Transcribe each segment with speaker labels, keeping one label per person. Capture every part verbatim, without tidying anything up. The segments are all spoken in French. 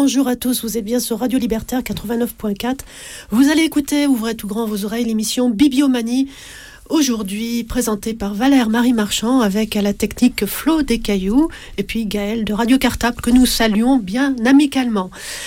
Speaker 1: Bonjour à tous, vous êtes bien sur Radio Libertaire quatre-vingt-neuf point quatre. Vous allez écouter, ouvrez tout grand vos oreilles, l'émission Bibliomanie. Aujourd'hui présentée par Valère-Marie Marchand avec à la technique Flo Descailloux et puis Gaël de Radio Cartable que nous saluons bien amicalement.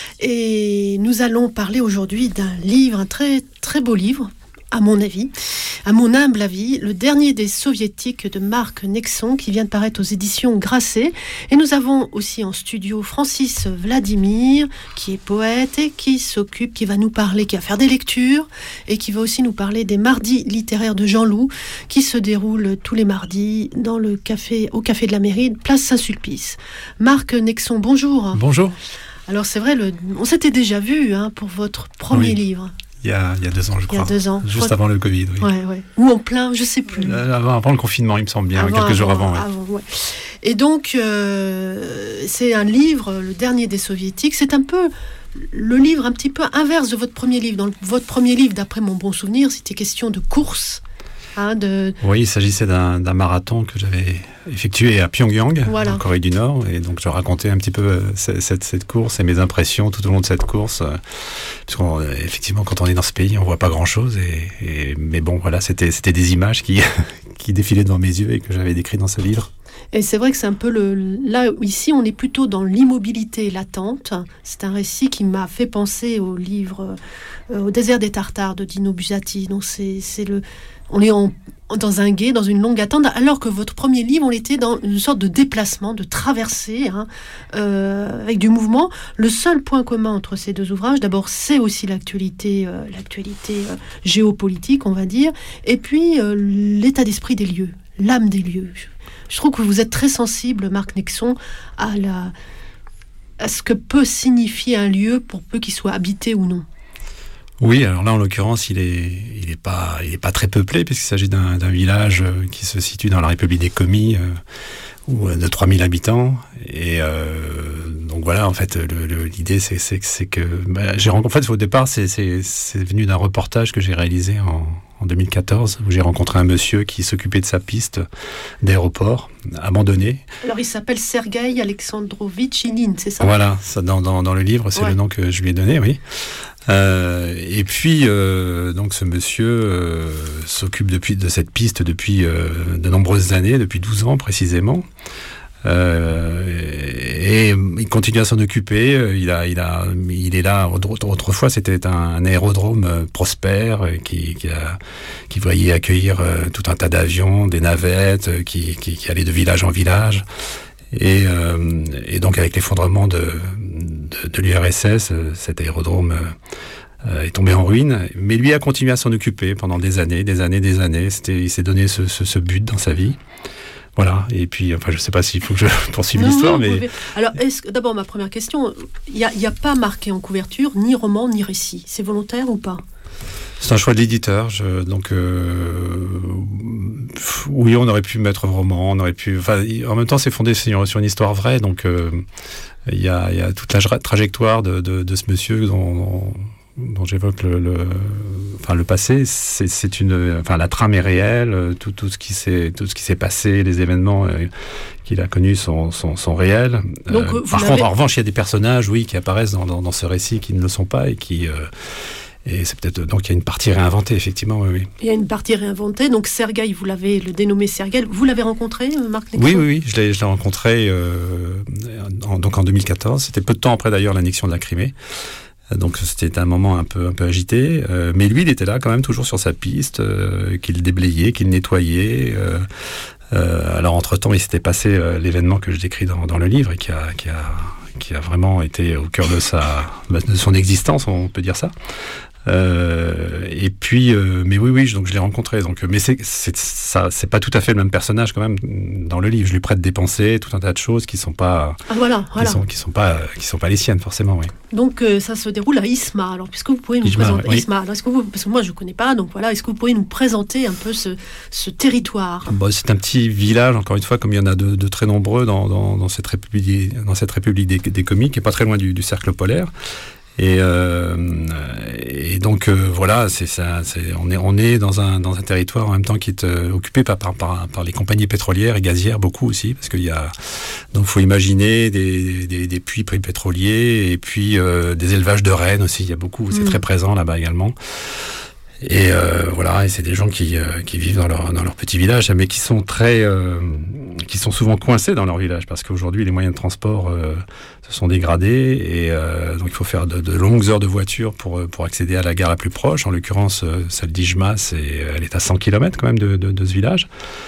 Speaker 1: Et nous allons parler aujourd'hui d'un livre, un très très beau livre, à mon avis, à mon humble avis, le dernier des soviétiques de Marc Nexon qui vient de paraître aux éditions Grasset. Et nous avons aussi en studio Francis Vladimir qui est poète et qui s'occupe, qui va nous parler, qui va faire des lectures et qui va aussi nous parler des mardis littéraires de Jean Loup qui se déroulent tous les mardis dans le café, au café de la mairie, place Saint-Sulpice. Marc Nexon, bonjour.
Speaker 2: Bonjour.
Speaker 1: Alors c'est vrai, le, on s'était déjà vu hein, pour votre premier
Speaker 2: oui.
Speaker 1: livre.
Speaker 2: Il y, a, il y a deux ans, je crois.
Speaker 1: Il y a deux ans.
Speaker 2: Juste avant le Covid, oui.
Speaker 1: Ouais, ouais. Ou en plein, je sais plus.
Speaker 2: Euh, avant, avant le confinement, il me semble bien, avant, quelques avant, jours avant. Ouais.
Speaker 1: avant ouais. Et donc, euh, c'est un livre, le dernier des soviétiques. C'est un peu le livre un petit peu inverse de votre premier livre. Dans le, votre premier livre, d'après mon bon souvenir, c'était question de course. Hein, de...
Speaker 2: Oui, il s'agissait d'un, d'un marathon que j'avais effectué à Pyongyang, voilà. En Corée du Nord, et donc je racontais un petit peu euh, cette, cette course et mes impressions tout au long de cette course. Euh, parce qu'effectivement, quand on est dans ce pays, on voit pas grand-chose, et, et, mais bon, voilà, c'était, c'était des images qui, qui défilaient devant mes yeux et que j'avais décrites dans ce livre.
Speaker 1: Et c'est vrai que c'est un peu le... Là, ici, on est plutôt dans l'immobilité latente. C'est un récit qui m'a fait penser au livre euh, Au désert des Tartares de Dino Buzzati. Donc c'est, c'est le... On est en, dans un gué, dans une longue attente, alors que votre premier livre, on était dans une sorte de déplacement, de traversée, hein, euh, avec du mouvement. Le seul point commun entre ces deux ouvrages, d'abord, c'est aussi l'actualité, euh, l'actualité euh, géopolitique, on va dire, et puis euh, l'état d'esprit des lieux, l'âme des lieux. Je, je trouve que vous êtes très sensible, Marc Nexon, à, la, à ce que peut signifier un lieu pour peu qu'il soit habité ou non.
Speaker 2: Oui, alors là, en l'occurrence, il est, il est pas, il est pas très peuplé, puisqu'il s'agit d'un, d'un village qui se situe dans la République des Komis, euh, où, de trois mille habitants. Et euh, donc voilà, en fait, le, le, l'idée, c'est, c'est, c'est que bah, j'ai rencontré. En fait, au départ, c'est, c'est, c'est venu d'un reportage que j'ai réalisé en, en deux mille quatorze, où j'ai rencontré un monsieur qui s'occupait de sa piste d'aéroport abandonnée.
Speaker 1: Alors, il s'appelle Sergueï Alexandrovitch Ilin, c'est ça ?
Speaker 2: Voilà, ça, dans, dans, dans le livre, c'est ouais. le nom que je lui ai donné, oui. Euh, et puis euh, donc ce monsieur euh, s'occupe depuis de cette piste depuis euh, de nombreuses années, depuis douze ans précisément. Euh, et il continue à s'en occuper. Il a, il a, il est là. Autrefois, c'était un, un aérodrome prospère qui, qui, a, qui voyait accueillir tout un tas d'avions, des navettes, qui, qui, qui allaient de village en village. Et, euh, et donc avec l'effondrement de, de, de l'U R S S, cet aérodrome euh, est tombé en ruine. Mais lui a continué à s'en occuper pendant des années, des années, des années. C'était, il s'est donné ce, ce, ce but dans sa vie. Voilà. Et puis, enfin, je ne sais pas s'il faut que je poursuive non, l'histoire, mais...
Speaker 1: Pouvez... Alors, est-ce que, d'abord, ma première question, il n'y a, y a pas marqué en couverture ni roman ni récit. C'est volontaire ou pas ?
Speaker 2: C'est un choix de l'éditeur. Je, donc, euh, oui, on aurait pu mettre roman, on aurait pu. Enfin, en même temps, c'est fondé sur, sur une histoire vraie. Donc, euh, il y a, il y a toute la trajectoire de, de, de ce monsieur dont, dont, dont j'évoque le, le, enfin, le passé. C'est, c'est une, enfin, la trame est réelle. Tout, tout ce qui s'est, tout ce qui s'est passé, les événements euh, qu'il a connus sont, sont, sont réels.
Speaker 1: Donc,
Speaker 2: euh, par contre, en revanche, il y a des personnages, oui, qui apparaissent dans, dans, dans ce récit qui ne le sont pas et qui. Euh, Et c'est peut-être donc il y a une partie réinventée effectivement. Oui, oui.
Speaker 1: Il y a une partie réinventée. Donc Sergueï, vous l'avez le dénommé Sergueï. Vous l'avez rencontré, Marc Nexon ?
Speaker 2: Oui, oui, oui. Je l'ai, je l'ai rencontré euh, en, donc en deux mille quatorze. C'était peu de temps après d'ailleurs l'annexion de la Crimée. Donc c'était un moment un peu un peu agité. Euh, mais lui, il était là quand même toujours sur sa piste, euh, qu'il déblayait, qu'il nettoyait. Euh, euh, alors entre temps, il s'était passé euh, l'événement que je décris dans, dans le livre et qui a qui a qui a vraiment été au cœur de sa de son existence, on peut dire ça. Euh, et puis, euh, mais oui, oui, donc je l'ai rencontré. Donc, mais c'est, c'est ça, c'est pas tout à fait le même personnage quand même dans le livre. Je lui prête des pensées, tout un tas de choses qui sont pas,
Speaker 1: ah, voilà, voilà.
Speaker 2: qui sont, qui sont pas, qui sont pas les siennes forcément, oui.
Speaker 1: Donc euh, ça se déroule à Isma. Alors, puisque vous pouvez nous Isma, présenter oui. Isma, alors, est-ce que vous, parce que moi je connais pas, donc voilà, est-ce que vous pourriez nous présenter un peu ce, ce territoire ?
Speaker 2: Bon, c'est un petit village, encore une fois, comme il y en a de, de très nombreux dans, dans, dans cette république, dans cette république des, des Komis, qui est pas très loin du, du cercle polaire. Et, euh, et donc euh, voilà, c'est ça. C'est, on est on est dans un dans un territoire en même temps qui est euh, occupé par, par par par les compagnies pétrolières et gazières beaucoup aussi, parce qu'il y a Donc, il faut imaginer des, des, des puits pétroliers et puis euh, des élevages de rennes aussi. Il y a beaucoup, c'est mmh. très présent là-bas également. Et euh, voilà, et c'est des gens qui, euh, qui vivent dans leur, dans leur petit village, mais qui sont très, euh, qui sont souvent coincés dans leur village parce qu'aujourd'hui les moyens de transport euh, se sont dégradés et euh, donc il faut faire de, de longues heures de voiture pour pour accéder à la gare la plus proche. En l'occurrence, celle d'Ijma, c'est, elle est à cent kilomètres quand même de, de, de ce village.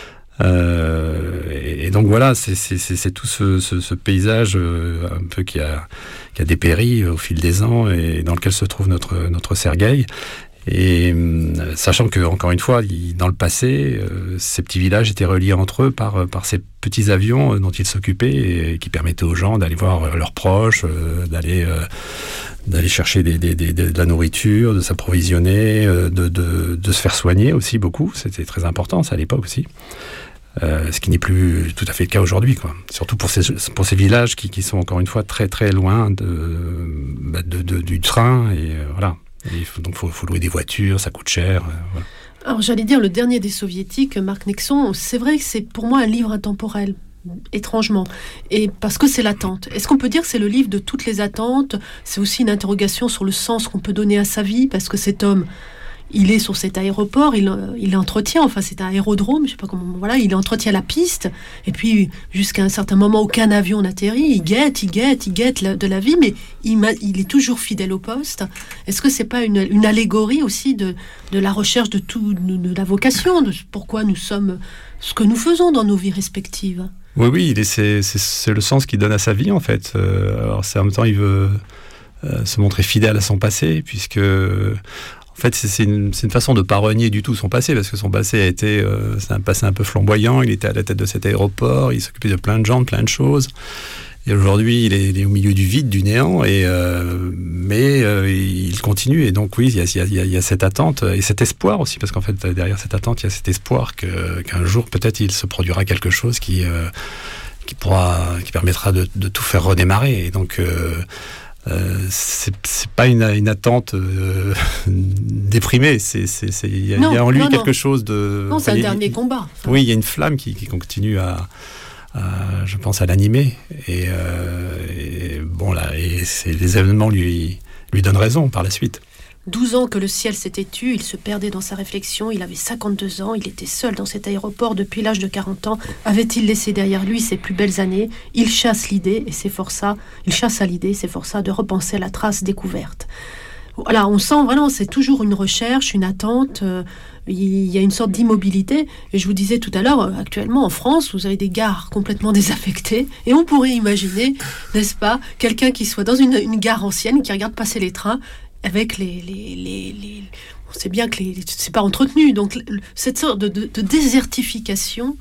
Speaker 2: Euh, et, et donc voilà, c'est, c'est, c'est, c'est tout ce, ce, ce paysage euh, un peu qui a, qui a dépéri au fil des ans et dans lequel se trouve notre notre Sergueï. Et euh, sachant que, encore une fois, il, dans le passé, euh, ces petits villages étaient reliés entre eux par, par ces petits avions euh, dont ils s'occupaient et qui permettaient aux gens d'aller voir euh, leurs proches, euh, d'aller, euh, d'aller chercher des, des, des, de la nourriture, de s'approvisionner, euh, de, de, de se faire soigner aussi beaucoup. C'était très important, ça, à l'époque aussi. Euh, ce qui n'est plus tout à fait le cas aujourd'hui, quoi. Surtout pour ces, pour ces villages qui, qui sont, encore une fois, très très loin de, bah, de, de, du train et euh, voilà. Il faut, donc il faut, faut louer des voitures, ça coûte cher. Euh, voilà.
Speaker 1: Alors j'allais dire, le dernier des soviétiques, Marc Nexon, c'est vrai que c'est pour moi un livre intemporel, étrangement, et parce que c'est l'attente. Est-ce qu'on peut dire que c'est le livre de toutes les attentes ? C'est aussi une interrogation sur le sens qu'on peut donner à sa vie, parce que cet homme, il est sur cet aéroport, il, il entretient, enfin c'est un aérodrome, je sais pas comment, voilà, il entretient la piste, et puis jusqu'à un certain moment, aucun avion n'atterrit, il guette, il guette, il guette la, de la vie, mais il, il est toujours fidèle au poste. Est-ce que c'est pas une, une allégorie aussi de, de la recherche de tout, de, de la vocation, de pourquoi nous sommes ce que nous faisons dans nos vies respectives ?
Speaker 2: Oui, oui, il est, c'est, c'est, c'est le sens qu'il donne à sa vie, en fait. Euh, alors, c'est en même temps, il veut euh, se montrer fidèle à son passé, puisque... En fait, c'est une, c'est une façon de ne pas renier du tout son passé, parce que son passé a été, euh, c'est un passé un peu flamboyant. Il était à la tête de cet aéroport, il s'occupait de plein de gens, de plein de choses. Et aujourd'hui, il est, il est au milieu du vide, du néant, et euh, mais euh, il continue. Et donc oui, il y a, il y a, il y a cette attente et cet espoir aussi, parce qu'en fait, derrière cette attente, il y a cet espoir que, qu'un jour, peut-être, il se produira quelque chose qui, euh, qui pourra, qui permettra de, de tout faire redémarrer. Et donc euh, Euh, c'est, c'est pas une, une attente euh, déprimée, c'est, c'est, c'est, il y a,
Speaker 1: non,
Speaker 2: il y a en lui
Speaker 1: non,
Speaker 2: quelque
Speaker 1: non.
Speaker 2: chose de...
Speaker 1: Non, c'est
Speaker 2: enfin,
Speaker 1: un
Speaker 2: il,
Speaker 1: dernier
Speaker 2: il,
Speaker 1: combat. Enfin.
Speaker 2: Oui, il y a une flamme qui, qui continue à, à, je pense, à l'animer. Et, euh, et bon, là, et c'est, les événements lui, lui donnent raison par la suite.
Speaker 1: douze ans que le ciel s'était tu, il se perdait dans sa réflexion, il avait cinquante-deux ans, il était seul dans cet aéroport depuis l'âge de quarante ans. Avait-il laissé derrière lui ses plus belles années ? Il chasse l'idée et s'efforça, il chasse à l'idée et s'efforça de repenser la trace découverte. Voilà, on sent vraiment, c'est toujours une recherche, une attente, euh, il y a une sorte d'immobilité. Et je vous disais tout à l'heure, actuellement en France, vous avez des gares complètement désaffectées, et on pourrait imaginer, n'est-ce pas, quelqu'un qui soit dans une, une gare ancienne, qui regarde passer les trains, avec les, les, les, les... On sait bien que les, c'est pas entretenu, donc cette sorte de, de, de désertification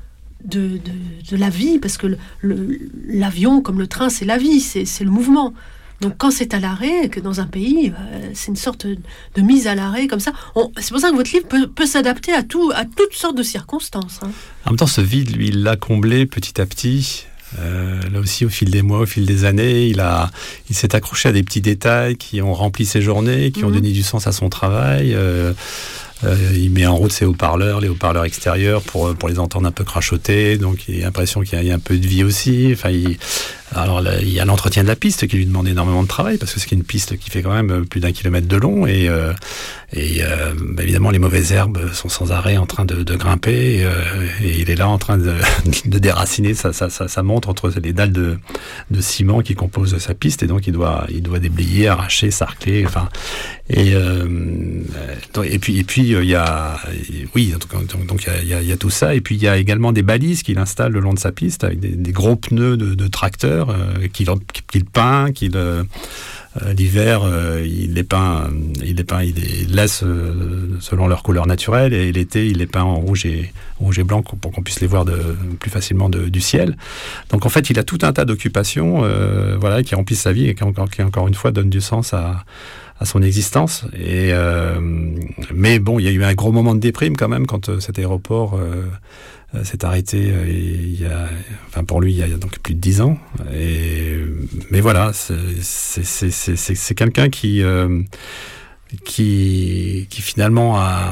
Speaker 1: de, de, de la vie, parce que le, le, l'avion, comme le train, c'est la vie, c'est, c'est le mouvement. Donc quand c'est à l'arrêt, que dans un pays, euh, c'est une sorte de, de mise à l'arrêt comme ça. On, c'est pour ça que votre livre peut, peut s'adapter à, tout, à toutes sortes de circonstances. Hein.
Speaker 2: En même temps, ce vide, lui, il l'a comblé petit à petit. Euh, là aussi, au fil des mois, au fil des années, il, a, il s'est accroché à des petits détails qui ont rempli ses journées, qui mmh. ont donné du sens à son travail. Euh, euh, il met en route ses haut-parleurs, les haut-parleurs extérieurs pour, pour les entendre un peu crachoter. Donc, il a l'impression qu'il y a, il y a un peu de vie aussi. Enfin, il, alors, là, il y a l'entretien de la piste qui lui demande énormément de travail, parce que c'est une piste qui fait quand même plus d'un kilomètre de long. Et, euh, et euh, bah, évidemment, les mauvaises herbes sont sans arrêt en train de, de grimper. Et, euh, et il est là en train de, de déraciner sa, sa, sa, sa montre entre les dalles de, de ciment qui composent sa piste. Et donc, il doit, il doit déblayer, arracher, sarcler. Enfin, et, euh, et puis, et puis il y a, oui, donc, donc il y a, il y a tout ça. Et puis, il y a également des balises qu'il installe le long de sa piste avec des, des gros pneus de, de tracteur euh, qu'il, qu'il peint, qu'il euh, l'hiver euh, il les peint, il les peint, il les laisse euh, selon leur couleur naturelle, et l'été il les peint en rouge et rouge et blanc pour qu'on puisse les voir de, plus facilement de, du ciel. Donc en fait, il a tout un tas d'occupations, euh, voilà, qui remplissent sa vie et qui encore, qui encore une fois donnent du sens à à son existence. Et euh, mais bon, il y a eu un gros moment de déprime quand même quand euh, cet aéroport euh, euh, s'est arrêté. Euh, il y a, enfin pour lui, il y a donc plus de dix ans. Et mais voilà, c'est c'est c'est c'est, c'est, c'est quelqu'un qui euh, qui qui finalement a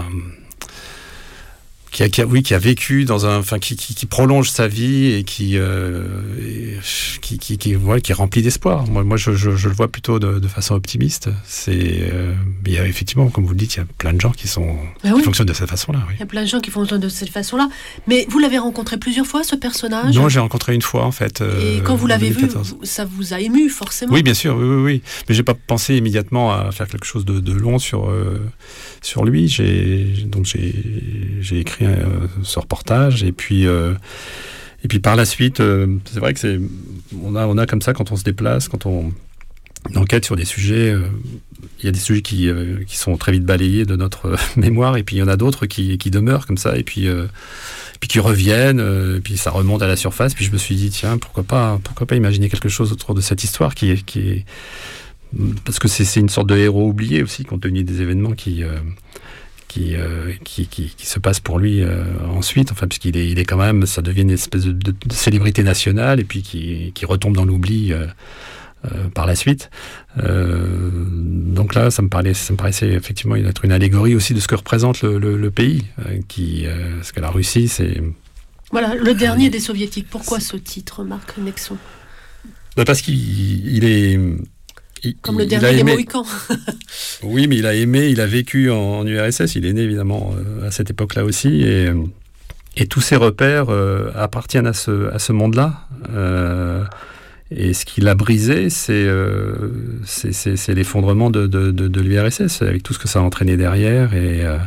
Speaker 2: Qui a, qui a, oui, qui a vécu dans un, enfin, qui, qui, qui prolonge sa vie et qui, euh, qui, qui, qui, ouais, qui est rempli d'espoir. Moi, moi je, je, je le vois plutôt de, de façon optimiste. C'est, euh, il y a effectivement, comme vous le dites, il y a plein de gens qui, sont,
Speaker 1: ah
Speaker 2: qui
Speaker 1: oui.
Speaker 2: fonctionnent de cette façon-là. Oui.
Speaker 1: Il y a plein de gens qui fonctionnent de cette façon-là. Mais vous l'avez rencontré plusieurs fois, ce personnage ?
Speaker 2: Non, j'ai rencontré une fois, en fait.
Speaker 1: Et
Speaker 2: euh,
Speaker 1: quand vous l'avez vu,
Speaker 2: deux mille quatorze.
Speaker 1: ça vous a ému, forcément ?
Speaker 2: Oui, bien sûr, oui, oui, oui. Mais j'ai pas pensé immédiatement à faire quelque chose de, de long sur, euh, sur lui. J'ai, donc j'ai, j'ai écrit euh, ce reportage, et puis... Euh, Et puis par la suite, euh, c'est vrai que c'est, on a, on a comme ça, quand on se déplace, quand on, on enquête sur des sujets, euh, il y a des sujets qui, euh, qui sont très vite balayés de notre euh, mémoire, et puis il y en a d'autres qui, qui demeurent comme ça, et puis, euh, puis qui reviennent, euh, et puis ça remonte à la surface. Puis je me suis dit, tiens, pourquoi pas, pourquoi pas imaginer quelque chose autour de cette histoire qui est, qui est parce que c'est, c'est une sorte de héros oublié aussi, compte tenu des événements qui... Euh, Qui, euh, qui, qui, qui se passe pour lui euh, ensuite, enfin, puisqu'il est, il est quand même, ça devient une espèce de, de, de célébrité nationale, et puis qui, qui retombe dans l'oubli euh, euh, par la suite. Euh, donc là, ça me, parlait, ça me paraissait effectivement être une allégorie aussi de ce que représente le, le, le pays, euh, qui, euh, parce que la Russie, c'est...
Speaker 1: Voilà, le dernier euh, des soviétiques. Pourquoi ce titre, Marc Nexon ?
Speaker 2: Bah parce qu'il il est... Il,
Speaker 1: Comme le dernier des Mohicans.
Speaker 2: Oui, mais il a aimé, il a vécu en, en U R S S, il est né évidemment euh, à cette époque-là aussi, et, et tous ses repères euh, appartiennent à ce, à ce monde-là. Euh, et ce qui l'a brisé, c'est, euh, c'est, c'est, c'est l'effondrement de, de, de, de l'U R S S, avec tout ce que ça a entraîné derrière, et... Euh,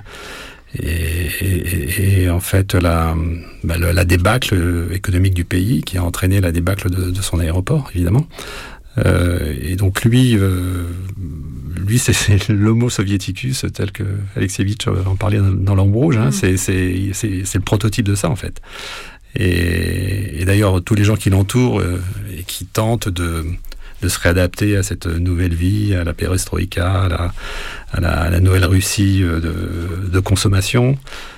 Speaker 2: Et, et, et en fait la, bah, la, la débâcle économique du pays qui a entraîné la débâcle de, de son aéroport, évidemment. Euh, et donc lui, euh, lui c'est, c'est l'homo soviéticus tel que Alexievitch en parlait dans, dans L'Ombre Rouge. Hein. Mmh. C'est, c'est, c'est, c'est le prototype de ça, en fait. Et, et d'ailleurs, tous les gens qui l'entourent euh, et qui tentent de... de se réadapter à cette nouvelle vie, à la perestroïka, à la, à la, à la nouvelle Russie de, de consommation.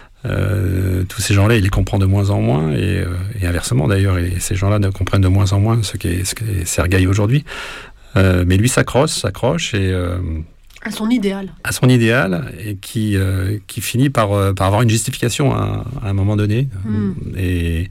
Speaker 2: Euh, tous ces gens-là, ils les comprennent de moins en moins, et, et inversement d'ailleurs, et ces gens-là ne comprennent de moins en moins ce qu'est, ce qu'est Sergueï aujourd'hui. Euh, mais lui s'accroche, s'accroche et... Euh,
Speaker 1: à son idéal.
Speaker 2: À son idéal, et qui, euh, qui finit par, par avoir une justification à, à un moment donné. Mm. Et...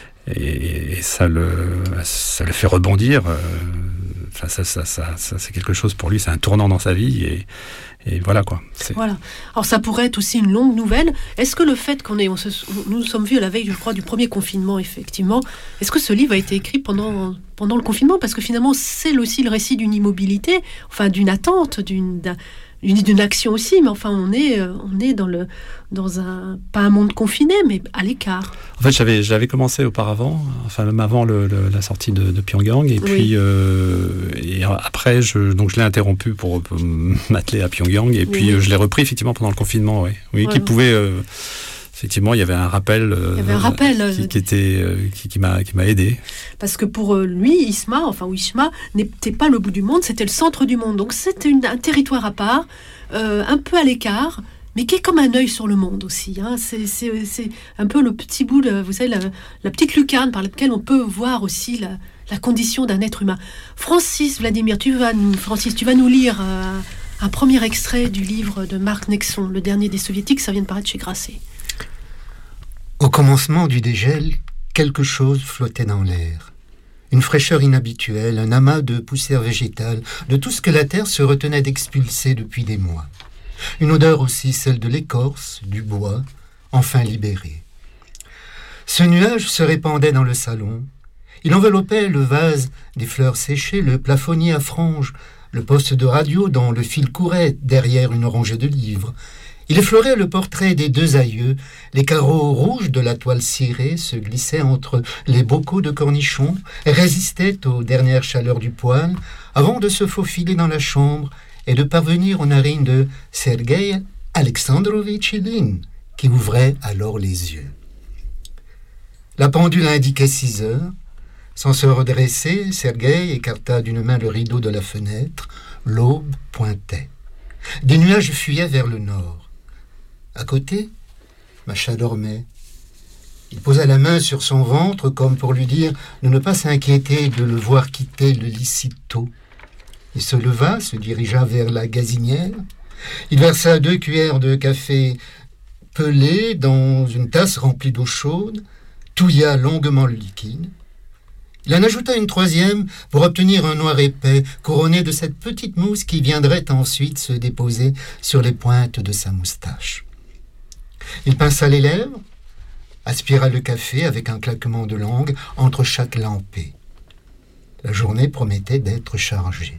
Speaker 2: Et, et ça, le, ça le fait rebondir. Euh, enfin, ça, ça, ça, ça, c'est quelque chose pour lui, c'est un tournant dans sa vie. Et, et voilà quoi. C'est...
Speaker 1: Voilà. Alors ça pourrait être aussi une longue nouvelle. Est-ce que le fait qu'on ait, on se, nous nous sommes vus à la veille, je crois, du premier confinement, effectivement, est-ce que ce livre a été écrit pendant, pendant le confinement ? Parce que finalement, c'est aussi le récit d'une immobilité, enfin d'une attente, d'une... D'un, d'une action aussi, mais enfin on est, on est dans, le, dans un, pas un monde confiné, mais à l'écart.
Speaker 2: En fait, j'avais, j'avais commencé auparavant, enfin même avant le, le, la sortie de, de Pyongyang, et oui. puis euh, et après, je, donc je l'ai interrompu pour, pour m'atteler à Pyongyang, et puis oui. euh, je l'ai repris effectivement pendant le confinement, oui, oui ouais. qui pouvait... Euh, Effectivement, il y avait un rappel, euh,
Speaker 1: il y avait un rappel euh,
Speaker 2: qui, qui, était, euh, qui, qui, m'a, qui m'a aidé.
Speaker 1: Parce que pour lui, Isma, enfin Wishma, n'était pas le bout du monde, c'était le centre du monde. Donc c'était une, un territoire à part, euh, un peu à l'écart, mais qui est comme un œil sur le monde aussi. Hein. C'est, c'est, c'est un peu le petit bout, de, vous savez, la, la petite lucarne par laquelle on peut voir aussi la, la condition d'un être humain. Francis, Vladimir, tu vas nous, Francis, tu vas nous lire euh, un premier extrait du livre de Marc Nexon, Le dernier des soviétiques, ça vient de paraître chez Grasset.
Speaker 3: Au commencement du dégel, quelque chose flottait dans l'air. Une fraîcheur inhabituelle, un amas de poussière végétale, de tout ce que la terre se retenait d'expulser depuis des mois. Une odeur aussi, celle de l'écorce, du bois, enfin libérée. Ce nuage se répandait dans le salon. Il enveloppait le vase des fleurs séchées, le plafonnier à franges, le poste de radio dont le fil courait derrière une rangée de livres. Il effleurait le portrait des deux aïeux. Les carreaux rouges de la toile cirée se glissaient entre les bocaux de cornichons et résistaient aux dernières chaleurs du poêle avant de se faufiler dans la chambre et de parvenir aux narines de Sergueï Alexandrovitch Ilin, qui ouvrait alors les yeux. La pendule indiquait six heures. Sans se redresser, Sergueï écarta d'une main le rideau de la fenêtre. L'aube pointait. Des nuages fuyaient vers le nord. À côté, Macha dormait. Il posa la main sur son ventre comme pour lui dire de ne pas s'inquiéter de le voir quitter le lit si tôt. Il se leva, se dirigea vers la gazinière. Il versa deux cuillères de café pelé dans une tasse remplie d'eau chaude, touilla longuement le liquide. Il en ajouta une troisième pour obtenir un noir épais, couronné de cette petite mousse qui viendrait ensuite se déposer sur les pointes de sa moustache. Il pinça les lèvres, aspira le café avec un claquement de langue entre chaque lampée. La journée promettait d'être chargée.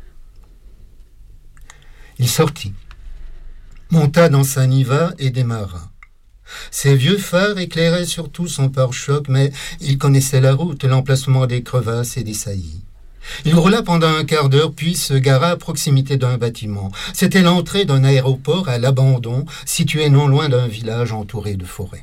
Speaker 3: Il sortit, monta dans sa Niva et démarra. Ses vieux phares éclairaient surtout son pare-choc, mais il connaissait la route, l'emplacement des crevasses et des saillies. Il roula pendant un quart d'heure, puis se gara à proximité d'un bâtiment. C'était l'entrée d'un aéroport à l'abandon, situé non loin d'un village entouré de forêts.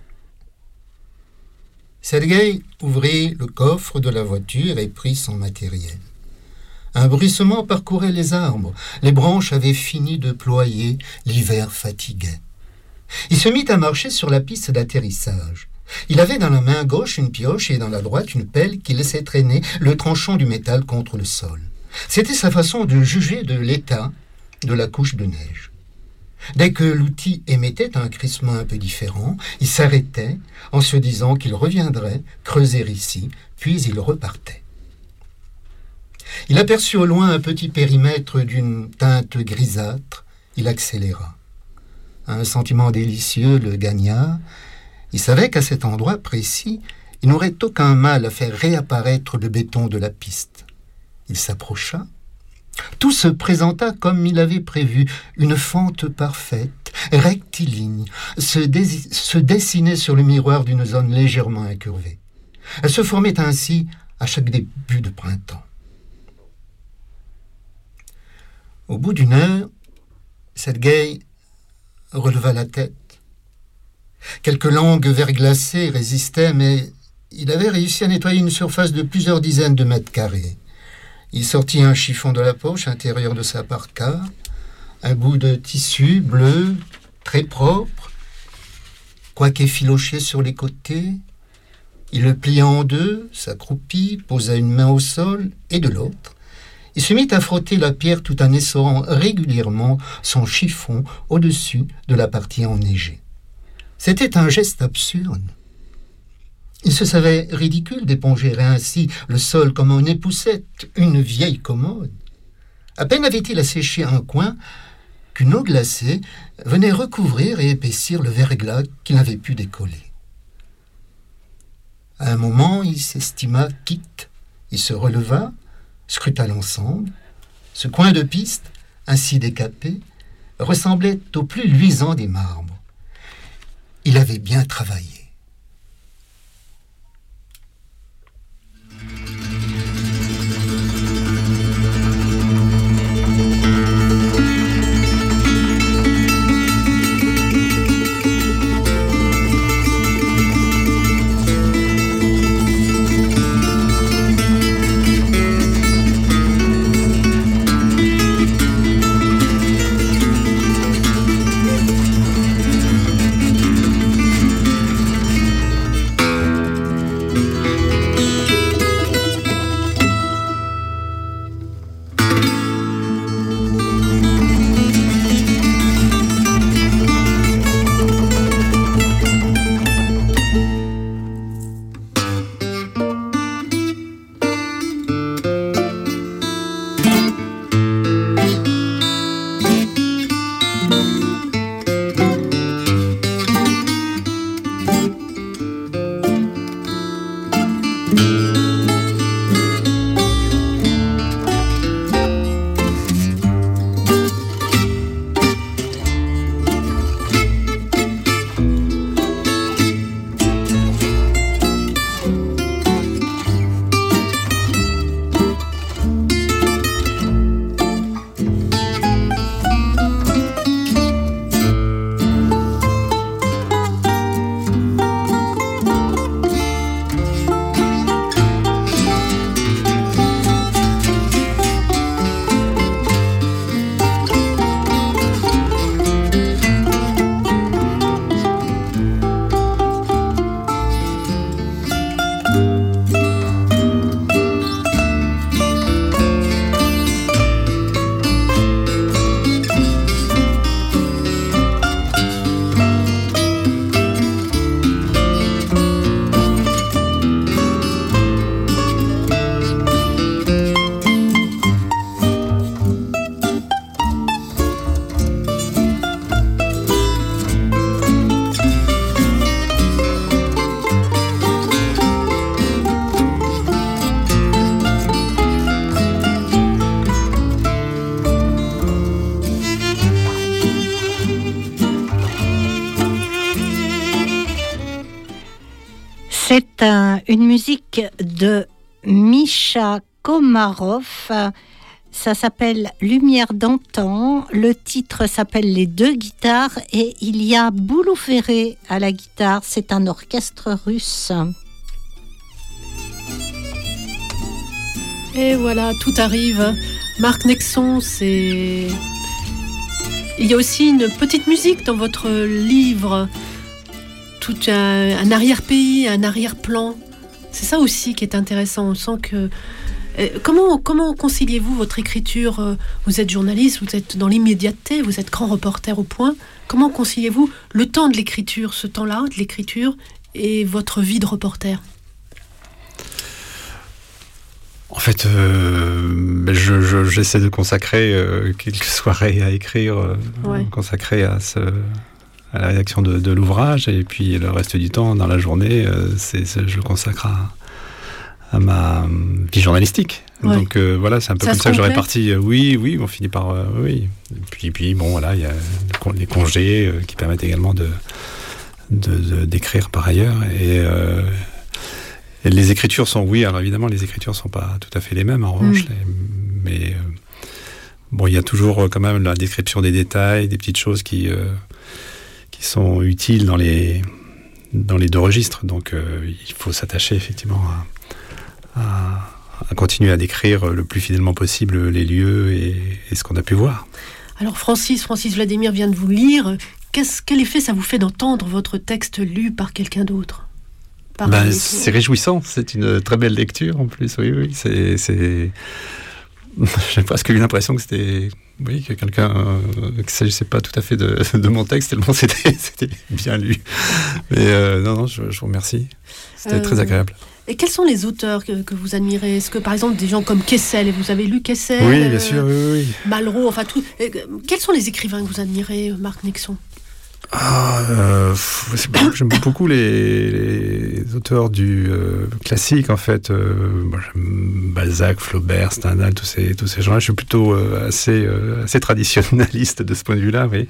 Speaker 3: Sergueï ouvrit le coffre de la voiture et prit son matériel. Un bruissement parcourait les arbres. Les branches avaient fini de ployer, l'hiver fatiguait. Il se mit à marcher sur la piste d'atterrissage. Il avait dans la main gauche une pioche et dans la droite une pelle qui laissait traîner le tranchant du métal contre le sol. C'était sa façon de juger de l'état de la couche de neige. Dès que l'outil émettait un crissement un peu différent, il s'arrêtait en se disant qu'il reviendrait creuser ici, puis il repartait. Il aperçut au loin un petit périmètre d'une teinte grisâtre. Il accéléra. Un sentiment délicieux le gagna. Il savait qu'à cet endroit précis, il n'aurait aucun mal à faire réapparaître le béton de la piste. Il s'approcha. Tout se présenta comme il avait prévu, une fente parfaite, rectiligne, se, dé- se dessinait sur le miroir d'une zone légèrement incurvée. Elle se formait ainsi à chaque début de printemps. Au bout d'une heure, Sergueï releva la tête. Quelques langues verglacées résistaient, mais il avait réussi à nettoyer une surface de plusieurs dizaines de mètres carrés. Il sortit un chiffon de la poche intérieure de sa parka, un bout de tissu bleu, très propre, quoique effiloché sur les côtés. Il le plia en deux, s'accroupit, posa une main au sol, et de l'autre, il se mit à frotter la pierre tout en essorant régulièrement son chiffon au-dessus de la partie enneigée. C'était un geste absurde. Il se savait ridicule d'éponger ainsi le sol comme on époussette une vieille commode. À peine avait-il asséché un coin qu'une eau glacée venait recouvrir et épaissir le verglas qu'il n'avait pu décoller. À un moment, il s'estima quitte. Il se releva, scruta l'ensemble. Ce coin de piste, ainsi décapé, ressemblait au plus luisant des marbres. Il avait bien travaillé.
Speaker 4: une musique de Misha Komarov. Ça s'appelle Lumière d'antan. Le titre s'appelle Les deux guitares et il y a Boulou Ferré à la guitare. C'est un orchestre russe.
Speaker 1: Et voilà, tout arrive. Marc Nexon, c'est... Il y a aussi une petite musique dans votre livre. Tout un, un arrière-pays, un arrière-plan. C'est ça aussi qui est intéressant. On sent que... Comment, comment conciliez-vous votre écriture ? Vous êtes journaliste, vous êtes dans l'immédiateté, vous êtes grand reporter au point. Comment conciliez-vous le temps de l'écriture, ce temps-là, de l'écriture, et votre vie de reporter ?
Speaker 2: En fait, euh, je, je, j'essaie de consacrer euh, quelques soirées à écrire, euh, ouais. consacrer à, ce, à la rédaction de, de l'ouvrage, et puis le reste du temps, dans la journée, euh, c'est, c'est, je le consacre à... à ma vie journalistique. Ouais. Donc euh, voilà, c'est un peu ça comme ça que je répartis. Euh, oui, oui, on finit par... Euh, oui. Et puis, puis, bon, voilà, il y a les congés euh, qui permettent également de, de, de, d'écrire par ailleurs. Et, euh, et les écritures sont... Oui, alors évidemment, les écritures ne sont pas tout à fait les mêmes, en revanche. Mm. Les, mais euh, bon, il y a toujours euh, quand même la description des détails, des petites choses qui, euh, qui sont utiles dans les, dans les deux registres. Donc euh, il faut s'attacher effectivement à... À, à continuer à décrire le plus fidèlement possible les lieux et, et ce qu'on a pu voir.
Speaker 1: Alors Francis, Francis Vladimir vient de vous lire. Qu'est-ce, quel effet ça vous fait d'entendre votre texte lu par quelqu'un d'autre ? par
Speaker 2: ben, C'est réjouissant, c'est une très belle lecture en plus, oui, oui. C'est, c'est... J'ai presque eu l'impression que c'était... Oui, que quelqu'un... Euh, que ça, je ne sais pas tout à fait de, de mon texte, tellement c'était, c'était bien lu. Mais euh, non, non, je, je vous remercie. C'était euh... très agréable.
Speaker 1: Et quels sont les auteurs que, que vous admirez ? Est-ce que, par exemple, des gens comme Kessel, vous avez lu Kessel ?
Speaker 2: Oui, bien sûr, oui, oui.
Speaker 1: Malraux, enfin tout. Quels sont les écrivains que vous admirez, Marc Nexon ?
Speaker 2: Ah, euh, j'aime beaucoup les, les auteurs du euh, classique, en fait. Euh, bon, j'aime Balzac, Flaubert, Stendhal, tous ces, tous ces gens-là. Je suis plutôt euh, assez, euh, assez traditionnaliste de ce point de vue-là, oui.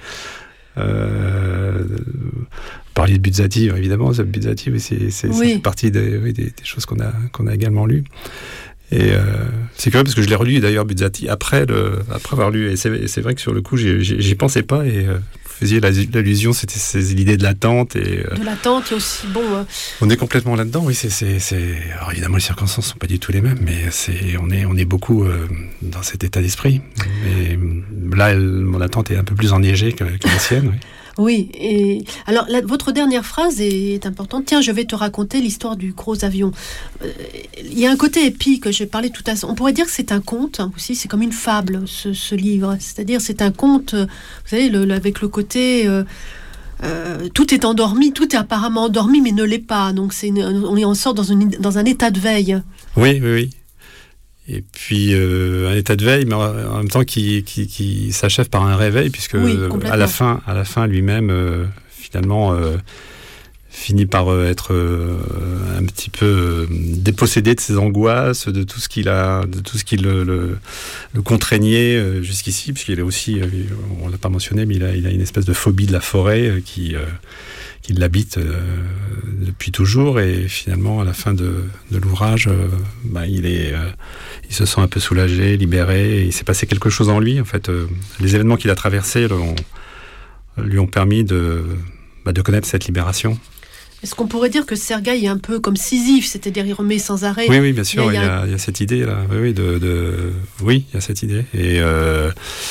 Speaker 2: Euh, parler de Buzzati, évidemment, Buzzati, oui, c'est, c'est, oui. Ça fait partie des, oui, des, des choses qu'on a, qu'on a également lues. Et euh, c'est curieux parce que je l'ai relu d'ailleurs Buzzati après, le, après avoir lu, et c'est, et c'est vrai que sur le coup, j'y, j'y pensais pas, et euh, vous faisiez l'allusion, c'était ces l'idée de l'attente. Et, euh,
Speaker 1: de l'attente, il y a aussi, bon... Euh...
Speaker 2: On est complètement là-dedans, oui, c'est, c'est, c'est... Alors évidemment, les circonstances ne sont pas du tout les mêmes, mais c'est, on, est, on est beaucoup euh, dans cet état d'esprit. Et là, elle, mon attente est un peu plus enneigée que, que la sienne, oui.
Speaker 1: Oui, et alors la, votre dernière phrase est importante. Tiens, je vais te raconter l'histoire du gros avion. Euh, il y a un côté épique, je parlais tout à l'heure. On pourrait dire que c'est un conte aussi, c'est comme une fable, ce, ce livre. C'est-à-dire, c'est un conte, vous savez, le, le, avec le côté... Euh, euh, tout est endormi, tout est apparemment endormi, mais ne l'est pas. Donc, c'est une, on, on sort dans, une, dans un état de veille.
Speaker 2: Oui, oui, oui. Et puis euh, un état de veille, mais en même temps qui, qui, qui s'achève par un réveil, puisque oui, à la fin, à la fin lui-même, euh, finalement, euh, finit par euh, être euh, un petit peu euh, dépossédé de ses angoisses, de tout ce qu'il a, de tout ce qui le, le, le contraignait euh, jusqu'ici, puisqu'il est aussi, euh, on l'a pas mentionné, mais il a, il a une espèce de phobie de la forêt euh, qui euh, qui l'habite euh, depuis toujours, et finalement à la fin de, de l'ouvrage, euh, bah, il est, euh, il se sent un peu soulagé, libéré, et il s'est passé quelque chose en lui. En fait, euh, les événements qu'il a traversés l'ont, lui ont permis de, bah, de connaître cette libération.
Speaker 1: Est-ce qu'on pourrait dire que Sergueï est un peu comme Sisyphe, c'est-à-dire il remet sans arrêt ?
Speaker 2: Oui, oui, bien sûr, il y a, il y a, il y a cette idée là. Oui, oui, de, de, oui, il y a cette idée. Et euh,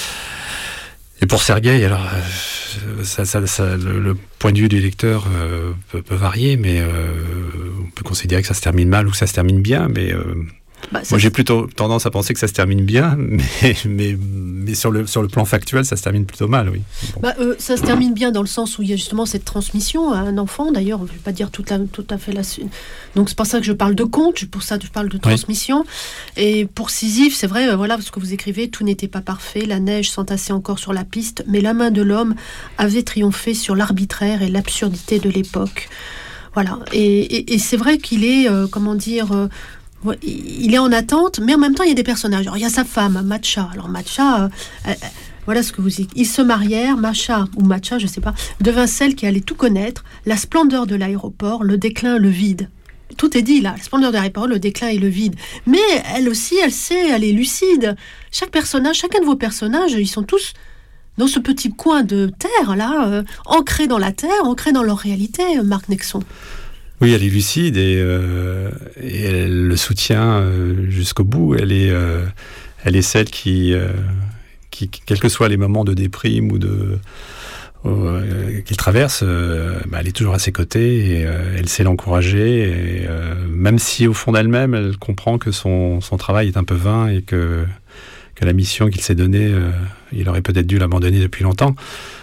Speaker 2: Et pour Sergueï, alors, ça, ça, ça, le, le point de vue du lecteur euh, peut, peut varier, mais euh, on peut considérer que ça se termine mal ou que ça se termine bien, mais euh, bah, moi j'ai plutôt tendance à penser que ça se termine bien, mais, mais, mais sur, le, sur le plan factuel, ça se termine plutôt mal, oui. Bon.
Speaker 1: Bah, euh, ça se termine bien dans le sens où il y a justement cette transmission à un enfant, d'ailleurs, je ne vais pas dire toute la, tout à fait la... Donc c'est pour ça que je parle de conte, pour ça que je parle de transmission. Oui. Et pour Sisyphe, c'est vrai, euh, voilà, ce que vous écrivez, tout n'était pas parfait, la neige s'entassait encore sur la piste, mais la main de l'homme avait triomphé sur l'arbitraire et l'absurdité de l'époque. Voilà, et, et, et c'est vrai qu'il est, euh, comment dire... Euh, il est en attente, mais en même temps, il y a des personnages. Alors, il y a sa femme, Matcha. Alors, Matcha, euh, euh, voilà ce que vous dites. Ils se marièrent, Matcha, ou Matcha, je ne sais pas, devint celle qui allait tout connaître, la splendeur de l'aéroport, le déclin, le vide. tout est dit là, la splendeur de Harry Potter, le déclin et le vide. Mais elle aussi, elle sait, elle est lucide. Chaque personnage, chacun de vos personnages, ils sont tous dans ce petit coin de terre là, euh, ancrés dans la terre, ancrés dans leur réalité, Marc Nexon.
Speaker 2: Oui, elle est lucide et, euh, et elle le soutient euh, jusqu'au bout. Elle est, euh, elle est celle qui, euh, qui, quels que soient les moments de déprime ou de euh, qu'il traverse, euh, bah, elle est toujours à ses côtés et euh, elle sait l'encourager. Et, euh, même si au fond d'elle-même, elle comprend que son, son travail est un peu vain et que, que la mission qu'il s'est donnée, euh, il aurait peut-être dû l'abandonner depuis longtemps.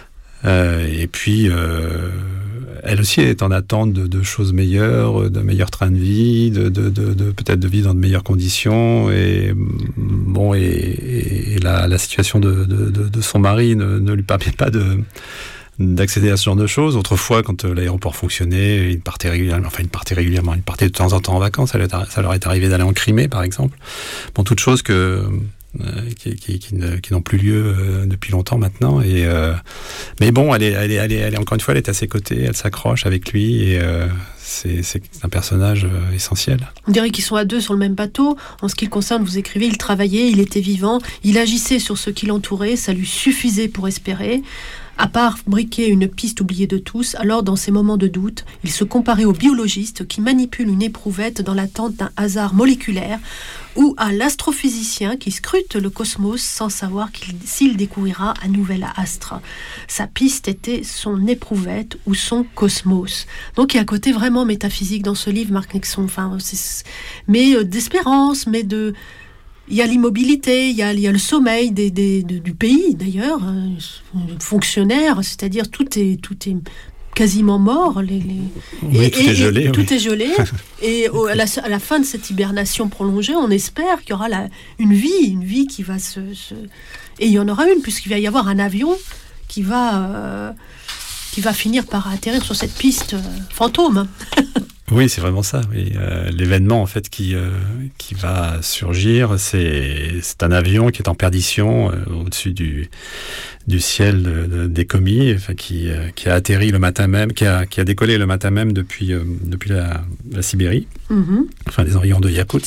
Speaker 2: Euh, et puis, euh, elle aussi est en attente de, de choses meilleures, d'un meilleur train de vie, de, de, de, de peut-être de vivre dans de meilleures conditions. Et bon, et, et, et la, la situation de, de, de, de son mari ne, ne lui permet pas de d'accéder à ce genre de choses. Autrefois, quand l'aéroport fonctionnait, il partait régulièrement, enfin, il partait régulièrement, il partait de temps en temps en vacances. Ça leur, ça leur est arrivé d'aller en Crimée, par exemple. Bon, toutes choses que Euh, qui, qui, qui, ne, qui n'ont plus lieu euh, depuis longtemps maintenant. Et, euh, mais bon, elle est, elle, est, elle, est, elle est, encore une fois, elle est à ses côtés, elle s'accroche avec lui, et euh, c'est, c'est un personnage euh, essentiel.
Speaker 1: On dirait qu'ils sont à deux sur le même bateau. En ce qui le concerne, vous écrivez, il travaillait, il était vivant, il agissait sur ce qui l'entourait, ça lui suffisait pour espérer. À part briquer une piste oubliée de tous, alors dans ces moments de doute, il se comparait au biologiste qui manipule une éprouvette dans l'attente d'un hasard moléculaire, ou à l'astrophysicien qui scrute le cosmos sans savoir qu'il, s'il découvrira un nouvel astre. Sa piste était son éprouvette ou son cosmos. Donc il y a un côté vraiment métaphysique dans ce livre, Marc Nexon, enfin, c'est, mais euh, d'espérance, mais de... Il y a l'immobilité, il y a, il y a le sommeil des, des, de, du pays, d'ailleurs, hein, fonctionnaire, c'est-à-dire tout est, tout est quasiment mort. Les, les...
Speaker 2: Oui,
Speaker 1: et,
Speaker 2: tout
Speaker 1: et,
Speaker 2: est gelé.
Speaker 1: Et,
Speaker 2: oui.
Speaker 1: Tout est gelé. Et au, à, la, à la fin de cette hibernation prolongée, on espère qu'il y aura la, une vie, une vie qui va se, se... Et il y en aura une, puisqu'il va y avoir un avion qui va, euh, qui va finir par atterrir sur cette piste euh, fantôme.
Speaker 2: Oui, c'est vraiment ça. Oui. Euh, l'événement en fait qui euh, qui va surgir, c'est c'est un avion qui est en perdition euh, au-dessus du du ciel de, de, des commis, enfin qui euh, qui a atterri le matin même, qui a qui a décollé le matin même depuis euh, depuis la, la Sibérie, mm-hmm. enfin les environs de Yakout,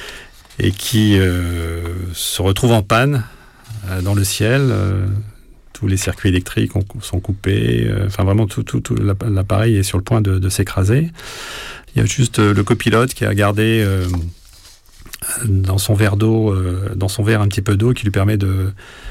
Speaker 2: et qui euh, se retrouve en panne euh, dans le ciel. Euh, Tous les circuits électriques sont coupés. Enfin, vraiment, tout, tout, tout l'appareil est sur le point de, de s'écraser. Il y a juste le copilote qui a gardé euh, dans son verre d'eau, euh, dans son verre un petit peu d'eau qui lui permet de,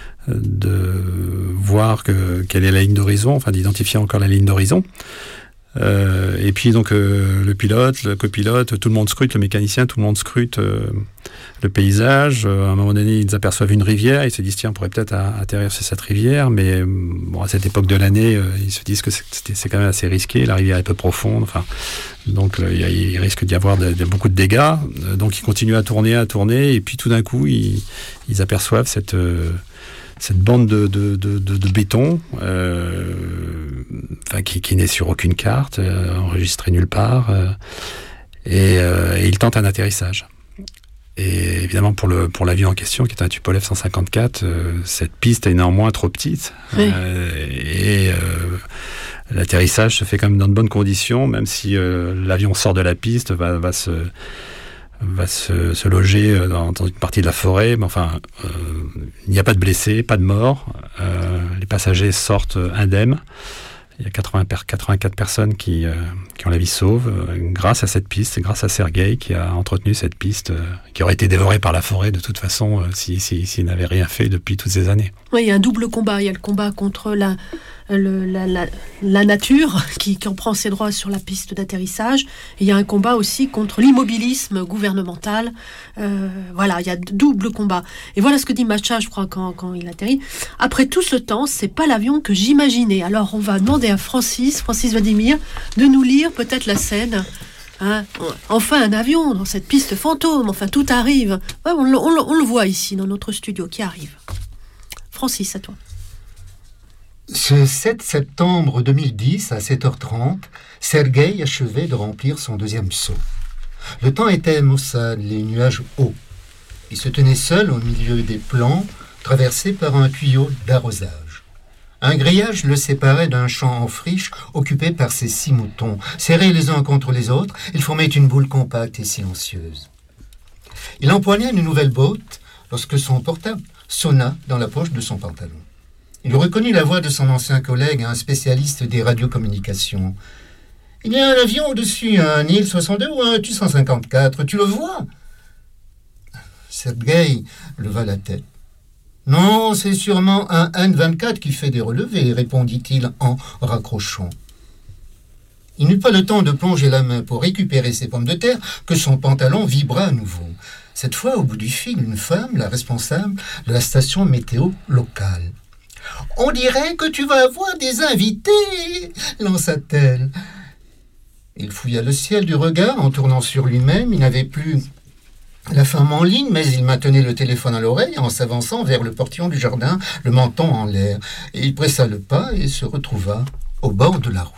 Speaker 2: de voir que, quelle est la ligne d'horizon, enfin d'identifier encore la ligne d'horizon. Euh, et puis donc euh, le pilote, le copilote, tout le monde scrute, le mécanicien, tout le monde scrute euh, le paysage. Euh, à un moment donné, ils aperçoivent une rivière, ils se disent tiens, on pourrait peut-être atterrir sur cette rivière, mais bon, à cette époque de l'année, euh, ils se disent que c'est, c'est quand même assez risqué, la rivière est peu profonde, enfin, donc il, y a, il risque d'y avoir de, de, beaucoup de dégâts. Euh, donc ils continuent à tourner, à tourner, et puis tout d'un coup, ils, ils aperçoivent cette euh, cette bande de, de, de, de, de béton euh, enfin, qui, qui n'est sur aucune carte, euh, enregistrée nulle part, euh, et, euh, et il tente un atterrissage. Et évidemment, pour, le, pour l'avion en question, qui est un Tupolev cent cinquante-quatre, euh, cette piste est néanmoins trop petite. Oui. Euh, et euh, l'atterrissage se fait quand même dans de bonnes conditions, même si euh, l'avion sort de la piste, va, va se... va se, se loger dans, dans une partie de la forêt, mais enfin, euh, il n'y a pas de blessés, pas de morts, euh, les passagers sortent indemnes. Il y a quatre-vingts, quatre-vingt-quatre personnes qui, euh, qui ont la vie sauve euh, grâce à cette piste, et grâce à Sergueï qui a entretenu cette piste euh, qui aurait été dévorée par la forêt de toute façon euh, s'il si, si, n'avait rien fait depuis toutes ces années.
Speaker 1: Oui, il y a un double combat. Il y a le combat contre la, le, la, la, la nature qui, qui en prend ses droits sur la piste d'atterrissage. Et il y a un combat aussi contre l'immobilisme gouvernemental. Euh, voilà, il y a double combat. Et voilà ce que dit Macha, je crois, quand, quand il atterrit. Après tout ce temps, c'est pas l'avion que j'imaginais. Alors on va demander à Francis, Francis Vladimir, de nous lire peut-être la scène. Hein, enfin un avion dans cette piste fantôme, enfin tout arrive. Ouais, on, on, on le voit ici dans notre studio qui arrive. Francis, à toi.
Speaker 3: Ce sept septembre deux mille dix, à sept heures trente, Sergueï achevait de remplir son deuxième seau. Le temps était maussade, les nuages hauts. Il se tenait seul au milieu des plants, traversé par un tuyau d'arrosage. Un grillage le séparait d'un champ en friche occupé par ses six moutons. Serrés les uns contre les autres, ils formaient une boule compacte et silencieuse. Il empoignait une nouvelle botte lorsque son portable sonna dans la poche de son pantalon. Il reconnut la voix de son ancien collègue, un spécialiste des radiocommunications. « Il y a un avion au-dessus, un I L soixante-deux ou un Tu cent cinquante-quatre, tu le vois ?» Sergueï leva la tête. « Non, c'est sûrement un N vingt-quatre qui fait des relevés, » répondit-il en raccrochant. Il n'eut pas le temps de plonger la main pour récupérer ses pommes de terre que son pantalon vibra à nouveau. Cette fois, au bout du fil, une femme, la responsable de la station météo locale. « On dirait que tu vas avoir des invités !» lança-t-elle. Il fouilla le ciel du regard en tournant sur lui-même. Il n'avait plus la femme en ligne, mais il maintenait le téléphone à l'oreille en s'avançant vers le portillon du jardin, le menton en l'air. Et il pressa le pas et se retrouva au bord de la route.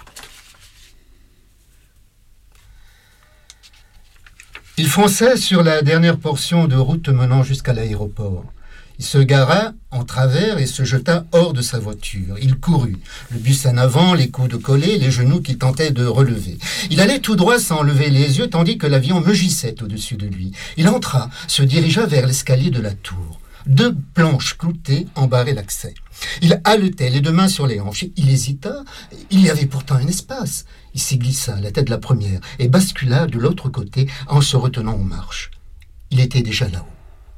Speaker 3: Il fonçait sur la dernière portion de route menant jusqu'à l'aéroport. Il se gara en travers et se jeta hors de sa voiture. Il courut, le bus en avant, les coudes collés, les genoux qu'il tentait de relever. Il allait tout droit sans lever les yeux, tandis que l'avion mugissait au-dessus de lui. Il entra, se dirigea vers l'escalier de la tour. Deux planches cloutées en barraient l'accès. Il haletait, les deux mains sur les hanches. Il hésita, il y avait pourtant un espace. Il s'y glissa, la tête de la première, et bascula de l'autre côté en se retenant aux marches. Il était déjà là-haut.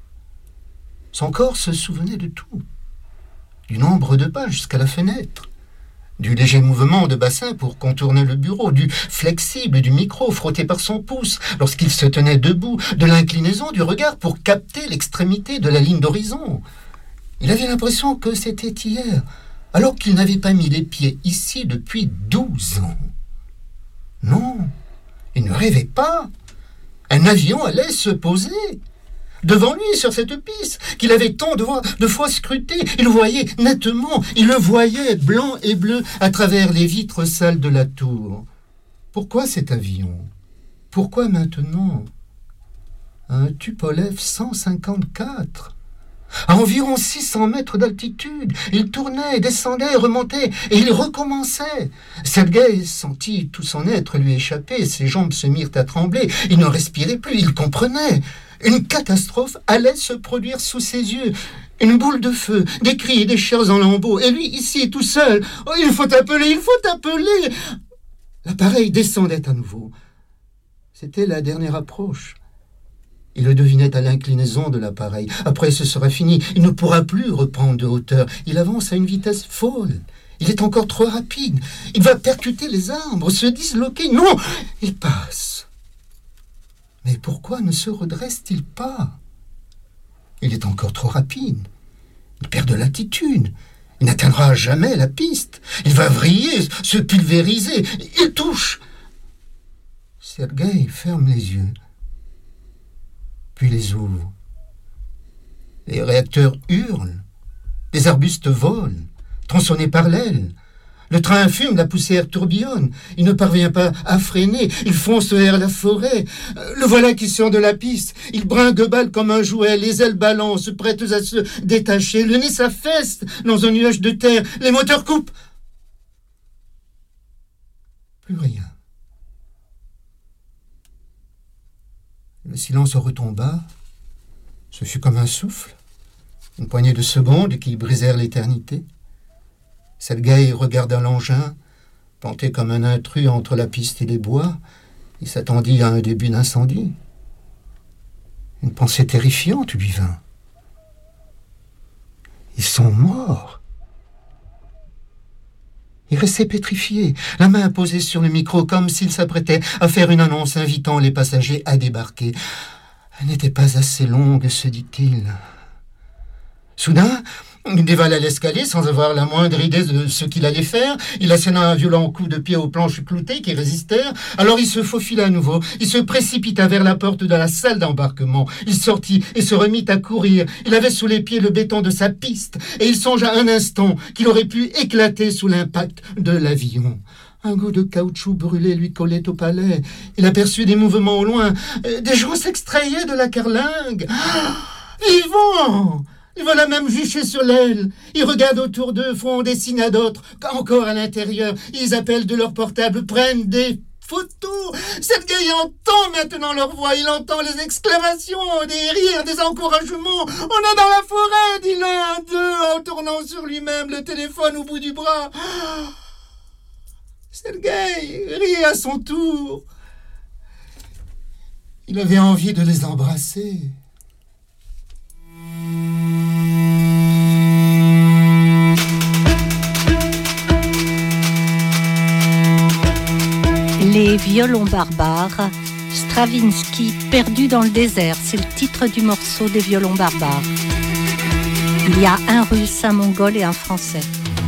Speaker 3: Son corps se souvenait de tout, du nombre de pas jusqu'à la fenêtre, du léger mouvement de bassin pour contourner le bureau, du flexible du micro frotté par son pouce lorsqu'il se tenait debout, de l'inclinaison du regard pour capter l'extrémité de la ligne d'horizon. Il avait l'impression que c'était hier, alors qu'il n'avait pas mis les pieds ici depuis douze ans. Non, il ne rêvait pas. Un avion allait se poser devant lui, sur cette piste, qu'il avait tant de fois, de fois scrutée. Il le voyait nettement, il le voyait blanc et bleu à travers les vitres sales de la tour. Pourquoi cet avion? Pourquoi maintenant? Un Tupolev cent cinquante-quatre, à environ six cents mètres d'altitude. Il tournait, descendait, remontait, et il recommençait. Sergueï sentit tout son être lui échapper, ses jambes se mirent à trembler, il ne respirait plus, il comprenait. Une catastrophe allait se produire sous ses yeux. Une boule de feu, des cris et des chairs en lambeaux. Et lui, ici, tout seul. Oh, il faut appeler, il faut appeler. L'appareil descendait à nouveau. C'était la dernière approche. Il le devinait à l'inclinaison de l'appareil. Après, ce sera fini. Il ne pourra plus reprendre de hauteur. Il avance à une vitesse folle. Il est encore trop rapide. Il va percuter les arbres, se disloquer. Non, il passe. Mais pourquoi ne se redresse-t-il pas? Il est encore trop rapide. Il perd de l'altitude. Il n'atteindra jamais la piste. Il va vriller, se pulvériser. Il touche. Sergueï ferme les yeux, puis les ouvre. Les réacteurs hurlent. Les arbustes volent, tronçonnés par l'aile. Le train fume, la poussière tourbillonne. Il ne parvient pas à freiner. Il fonce vers la forêt. Le voilà qui sort de la piste. Il brinque-balle comme un jouet. Les ailes balancent, prêtes à se détacher. Le nez s'affaisse dans un nuage de terre. Les moteurs coupent. Plus rien. Le silence retomba. Ce fut comme un souffle. Une poignée de secondes qui brisèrent l'éternité. Sergueï regarda l'engin, planté comme un intrus entre la piste et les bois. Il s'attendit à un début d'incendie. Une pensée terrifiante lui vint. Ils sont morts. Il restait pétrifié, la main posée sur le micro, comme s'il s'apprêtait à faire une annonce invitant les passagers à débarquer. Elle n'était pas assez longue, se dit-il. Soudain, il dévala l'escalier sans avoir la moindre idée de ce qu'il allait faire. Il asséna un violent coup de pied aux planches cloutées qui résistèrent. Alors il se faufila à nouveau. Il se précipita vers la porte de la salle d'embarquement. Il sortit et se remit à courir. Il avait sous les pieds le béton de sa piste. Et il songea un instant qu'il aurait pu éclater sous l'impact de l'avion. Un goût de caoutchouc brûlé lui collait au palais. Il aperçut des mouvements au loin. Des gens s'extrayaient de la carlingue. Ah, vivants! Ils voilà même jucher sur l'aile. Ils regardent autour d'eux, font des signes à d'autres. Encore à l'intérieur, ils appellent de leur portable, prennent des photos. Sergueï entend maintenant leur voix. Il entend les exclamations, des rires, des encouragements. On est dans la forêt, dit l'un d'eux, en tournant sur lui-même le téléphone au bout du bras. Sergueï rit à son tour. Il avait envie de les embrasser.
Speaker 4: Les violons barbares, Stravinsky, perdu dans le désert, c'est le titre du morceau des violons barbares. Il y a un russe, un mongol et un français.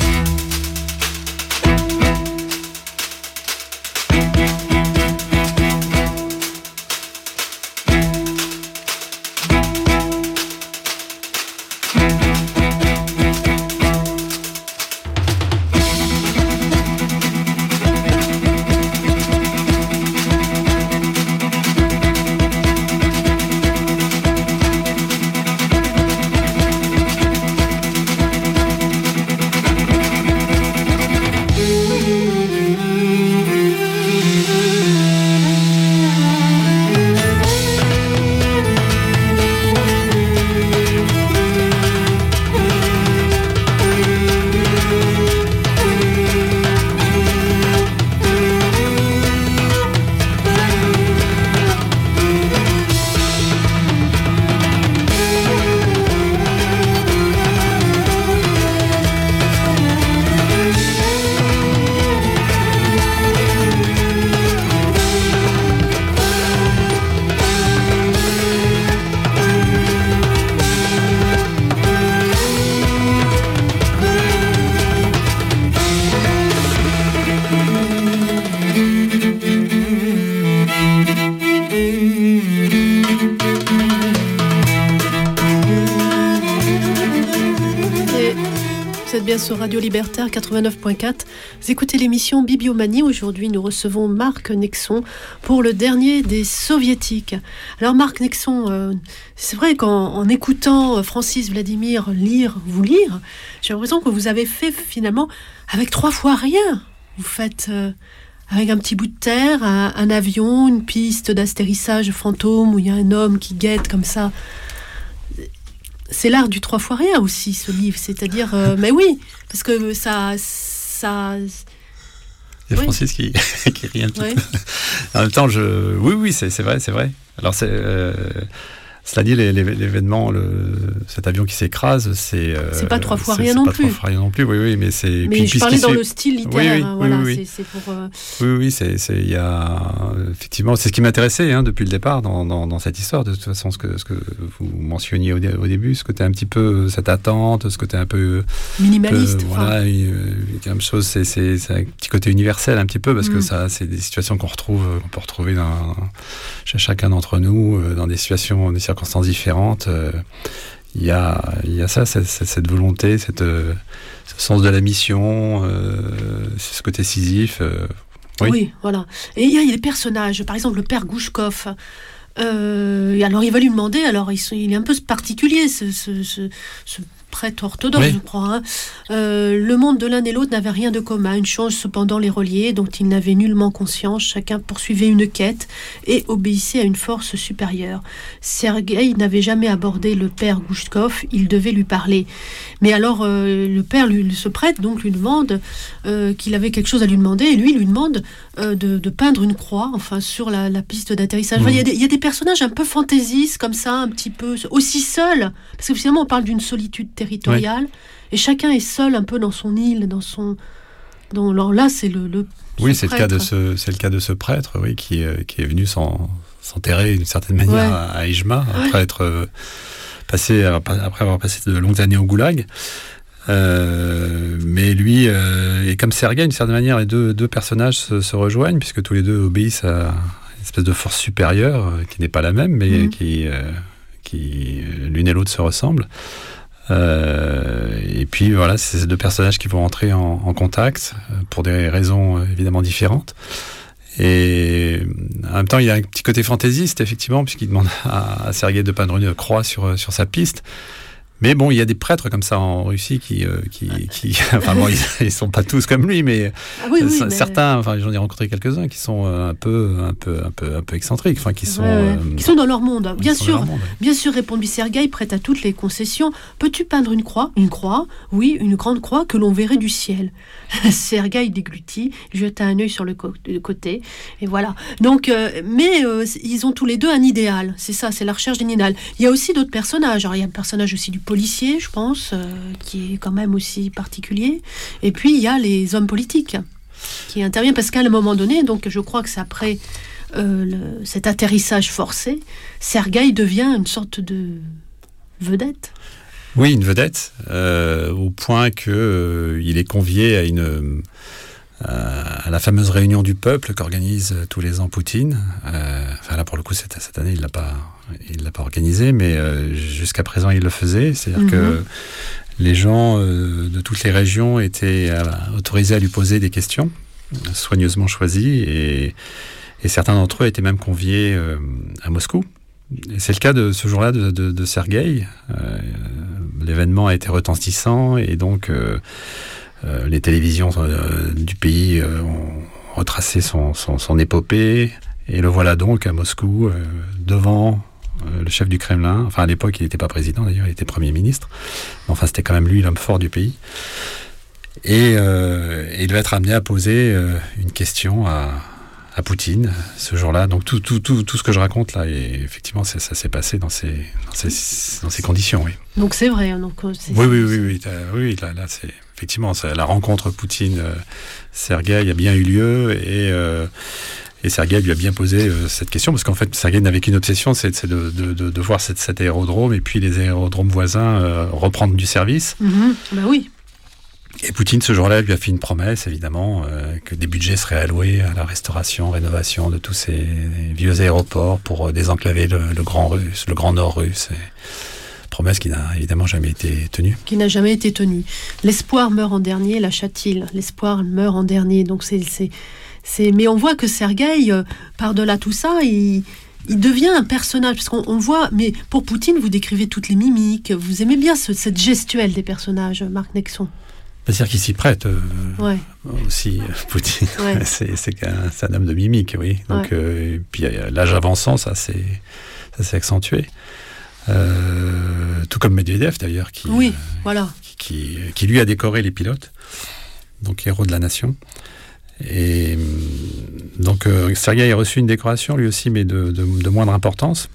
Speaker 1: Sur Radio Libertaire quatre-vingt-neuf point quatre. Vous écoutez l'émission Bibliomanie. Aujourd'hui, nous recevons Marc Nexon pour le dernier des soviétiques. Alors, Marc Nexon, euh, c'est vrai qu'en en écoutant Francis Vladimir lire, vous lire, j'ai l'impression que vous avez fait finalement avec trois fois rien. Vous faites euh, avec un petit bout de terre, un, un avion, une piste d'astérissage fantôme où il y a un homme qui guette comme ça. C'est l'art du trois fois rien aussi, ce livre. C'est-à-dire, euh, mais oui, parce que ça... ça
Speaker 2: Il y a oui. Francis qui, qui rit un petit oui. peu. En même temps, je... oui, oui, c'est, c'est vrai, c'est vrai. Alors, c'est... Euh... Cela dit, l'événement, le, cet avion qui s'écrase, c'est... Euh,
Speaker 1: c'est pas trois fois rien non plus.
Speaker 2: C'est pas trois fois rien non plus, oui, oui, mais c'est...
Speaker 1: Mais je parlais dans suit... le style littéraire,
Speaker 2: oui, oui,
Speaker 1: hein, voilà,
Speaker 2: oui, oui.
Speaker 1: C'est, c'est pour... Euh...
Speaker 2: Oui, oui, c'est, c'est, il y a... Effectivement, c'est ce qui m'intéressait hein, depuis le départ dans, dans, dans cette histoire, de toute façon, ce que, ce que vous mentionniez au, dé, au début, ce côté un petit peu, cette attente, ce côté un peu...
Speaker 1: Minimaliste.
Speaker 2: Peu, voilà, quelque chose, c'est, c'est, c'est un petit côté universel un petit peu, parce mm. que ça, c'est des situations qu'on retrouve, qu'on peut retrouver dans, chez chacun d'entre nous, dans des situations, des circonstances différentes. Euh, il y a, il y a ça, cette, cette volonté, cette, euh, ce sens de la mission, euh, ce côté décisif. Euh, oui.
Speaker 1: oui, voilà. Et il y a des personnages, par exemple le père Gouchkov. Euh, alors il va lui demander, alors il, il est un peu particulier, ce, ce, ce, ce prêtre orthodoxe, oui. je crois. Hein. Euh, le monde de l'un et l'autre n'avait rien de commun. Une chose cependant les reliait, dont ils n'avaient nullement conscience. Chacun poursuivait une quête et obéissait à une force supérieure. Sergueï n'avait jamais abordé le père Gouchkov. Il devait lui parler. Mais alors euh, le père, lui, ce prêtre, donc lui demande euh, qu'il avait quelque chose à lui demander, et lui lui demande euh, de, de peindre une croix, enfin sur la, la piste d'atterrissage. Mmh. Enfin, il y a des, il y a des personnages un peu fantaisistes comme ça, un petit peu aussi seuls, parce que finalement on parle d'une solitude territoriale, oui. et chacun est seul un peu dans son île, dans son... Dans, alors là, c'est le... le
Speaker 2: oui, c'est le, cas de ce, c'est le cas de ce prêtre, oui, qui, euh, qui est venu s'en, s'enterrer d'une certaine manière ouais. à, à Ijma, après, ouais. être, euh, passé, après avoir passé de longues années au goulag. Euh, mais lui, euh, et comme Sergueï, d'une certaine manière, les deux, deux personnages se, se rejoignent, puisque tous les deux obéissent à une espèce de force supérieure, euh, qui n'est pas la même, mais mmh. qui, euh, qui, l'une et l'autre se ressemblent. Euh, et puis voilà, c'est ces deux personnages qui vont entrer en, en contact euh, pour des raisons euh, évidemment différentes. Et en même temps, il y a un petit côté fantaisiste, effectivement, puisqu'il demande à, à Sergueï de peindre une croix sur, sur sa piste. Mais bon, il y a des prêtres comme ça en Russie qui, euh, qui, qui enfin bon, ils, ils sont pas tous comme lui, mais,
Speaker 1: ah oui, oui,
Speaker 2: certains,
Speaker 1: mais...
Speaker 2: enfin j'en ai rencontré quelques-uns qui sont un peu, un peu, un peu, un peu excentriques, enfin qui sont,
Speaker 1: ouais, ouais.
Speaker 2: Euh,
Speaker 1: qui sont dans leur monde. Bien sûr,
Speaker 2: monde, ouais.
Speaker 1: bien sûr, répondit Sergueï, prêt à toutes les concessions. Peux-tu peindre une croix, une croix, oui, une grande croix que l'on verrait du ciel. Sergueï déglutit, jeta un œil sur le, co- le côté, et voilà. Donc, euh, mais euh, ils ont tous les deux un idéal. C'est ça, c'est la recherche d'un idéal. Il y a aussi d'autres personnages. Alors, il y a le personnage aussi du policier, je pense, euh, qui est quand même aussi particulier. Et puis, il y a les hommes politiques qui interviennent, parce qu'à un moment donné, donc je crois que c'est après euh, le, cet atterrissage forcé, Sergueï devient une sorte de vedette.
Speaker 2: Oui, une vedette, euh, au point qu'il euh, est convié à une... à la fameuse réunion du peuple qu'organise tous les ans Poutine. Euh, enfin là, pour le coup, cette, cette année, il l'a pas, il l'a pas organisé, mais euh, jusqu'à présent, il le faisait. C'est-à-dire mm-hmm. que les gens euh, de toutes les régions étaient euh, autorisés à lui poser des questions, soigneusement choisies, et, et certains d'entre eux étaient même conviés euh, à Moscou. Et c'est le cas de ce jour-là de, de, de Sergueï. Euh, l'événement a été retentissant, et donc... Euh, Euh, les télévisions euh, du pays euh, ont retracé son, son, son épopée, et le voilà donc à Moscou, euh, devant euh, le chef du Kremlin. Enfin, à l'époque, il n'était pas président, d'ailleurs, il était Premier ministre. Mais enfin, c'était quand même lui l'homme fort du pays. Et, euh, et il va être amené à poser euh, une question à, à Poutine ce jour-là. Donc tout, tout, tout, tout ce que je raconte là, et effectivement, ça, ça s'est passé dans ces, dans ces, dans ces conditions, oui.
Speaker 1: Donc c'est vrai. Donc, c'est,
Speaker 2: oui, oui, oui, oui, oui, là, là c'est... Effectivement, ça, la rencontre Poutine-Sergueï euh, a bien eu lieu, et, euh, et Sergueï lui a bien posé euh, cette question, parce qu'en fait, Sergueï n'avait qu'une obsession, c'est, c'est de, de, de, de voir cette, cet aérodrome et puis les aérodromes voisins euh, reprendre du service.
Speaker 1: Mmh, bah oui.
Speaker 2: Et Poutine, ce jour-là, lui a fait une promesse, évidemment, euh, que des budgets seraient alloués à la restauration, rénovation de tous ces vieux aéroports pour euh, désenclaver le, le Grand Russe, le Grand Nord russe. Et... promesse qui n'a évidemment jamais été tenue.
Speaker 1: Qui n'a jamais été tenue. L'espoir meurt en dernier, lâcha-t-il. L'espoir meurt en dernier. Donc c'est, c'est, c'est... Mais on voit que Sergueï, euh, par-delà tout ça, il, il devient un personnage. Parce qu'on on voit, mais pour Poutine, vous décrivez toutes les mimiques. Vous aimez bien ce, cette gestuelle des personnages, Marc Nexon.
Speaker 2: C'est-à-dire qu'il s'y prête euh,
Speaker 1: ouais.
Speaker 2: aussi, Poutine. Ouais. c'est, c'est, un, c'est un homme de mimique, oui. Donc, ouais. euh, et puis l'âge avançant, ça s'est, ça s'est accentué. Euh, tout comme Medvedev d'ailleurs, qui,
Speaker 1: oui,
Speaker 2: euh,
Speaker 1: voilà.
Speaker 2: qui, qui, qui lui a décoré les pilotes, donc héros de la nation. Et donc euh, Sergueï a reçu une décoration lui aussi, mais de, de, de moindre importance.